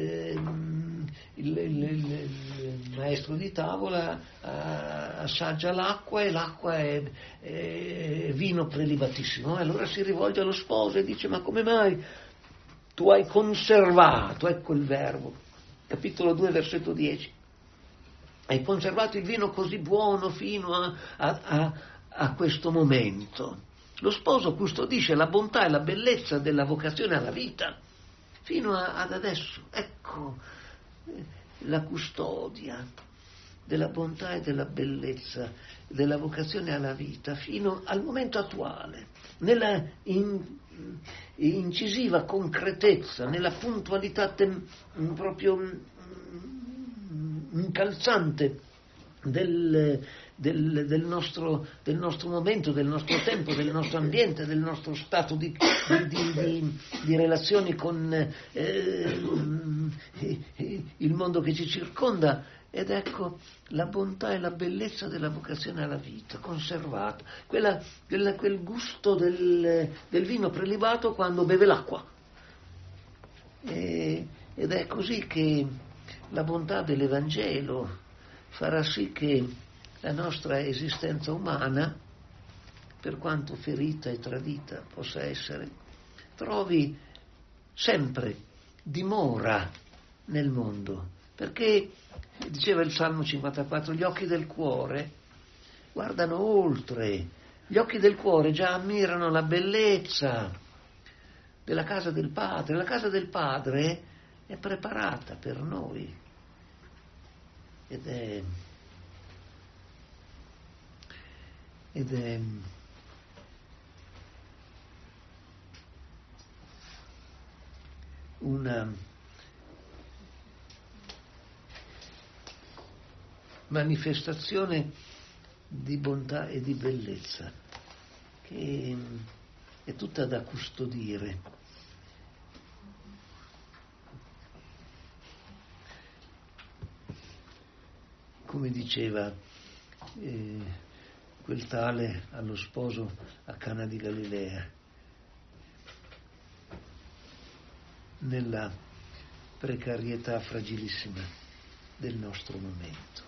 il maestro di tavola assaggia l'acqua e l'acqua è vino prelibatissimo. Allora si rivolge allo sposo e dice: ma come mai tu hai conservato, ecco il verbo, capitolo 2 versetto 10, hai conservato il vino così buono fino a questo momento. Lo sposo custodisce la bontà e la bellezza della vocazione alla vita fino ad adesso. Ecco la custodia della bontà e della bellezza della vocazione alla vita fino al momento attuale, nella incisiva concretezza, nella puntualità proprio incalzante del nostro momento, del nostro tempo, del nostro ambiente, del nostro stato di relazioni con il mondo che ci circonda. Ed ecco la bontà e la bellezza della vocazione alla vita conservata, quel gusto del vino prelibato quando beve l'acqua. Ed è così che la bontà dell'Evangelo farà sì che la nostra esistenza umana, per quanto ferita e tradita possa essere, trovi sempre dimora nel mondo, perché, diceva il Salmo 54, gli occhi del cuore guardano oltre, gli occhi del cuore già ammirano la bellezza della casa del Padre. La casa del Padre è preparata per noi ed è una manifestazione di bontà e di bellezza che è tutta da custodire. Come diceva quel tale allo sposo a Cana di Galilea, nella precarietà fragilissima del nostro momento.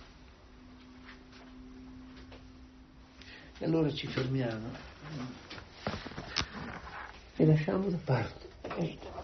E allora ci fermiamo e lasciamo da parte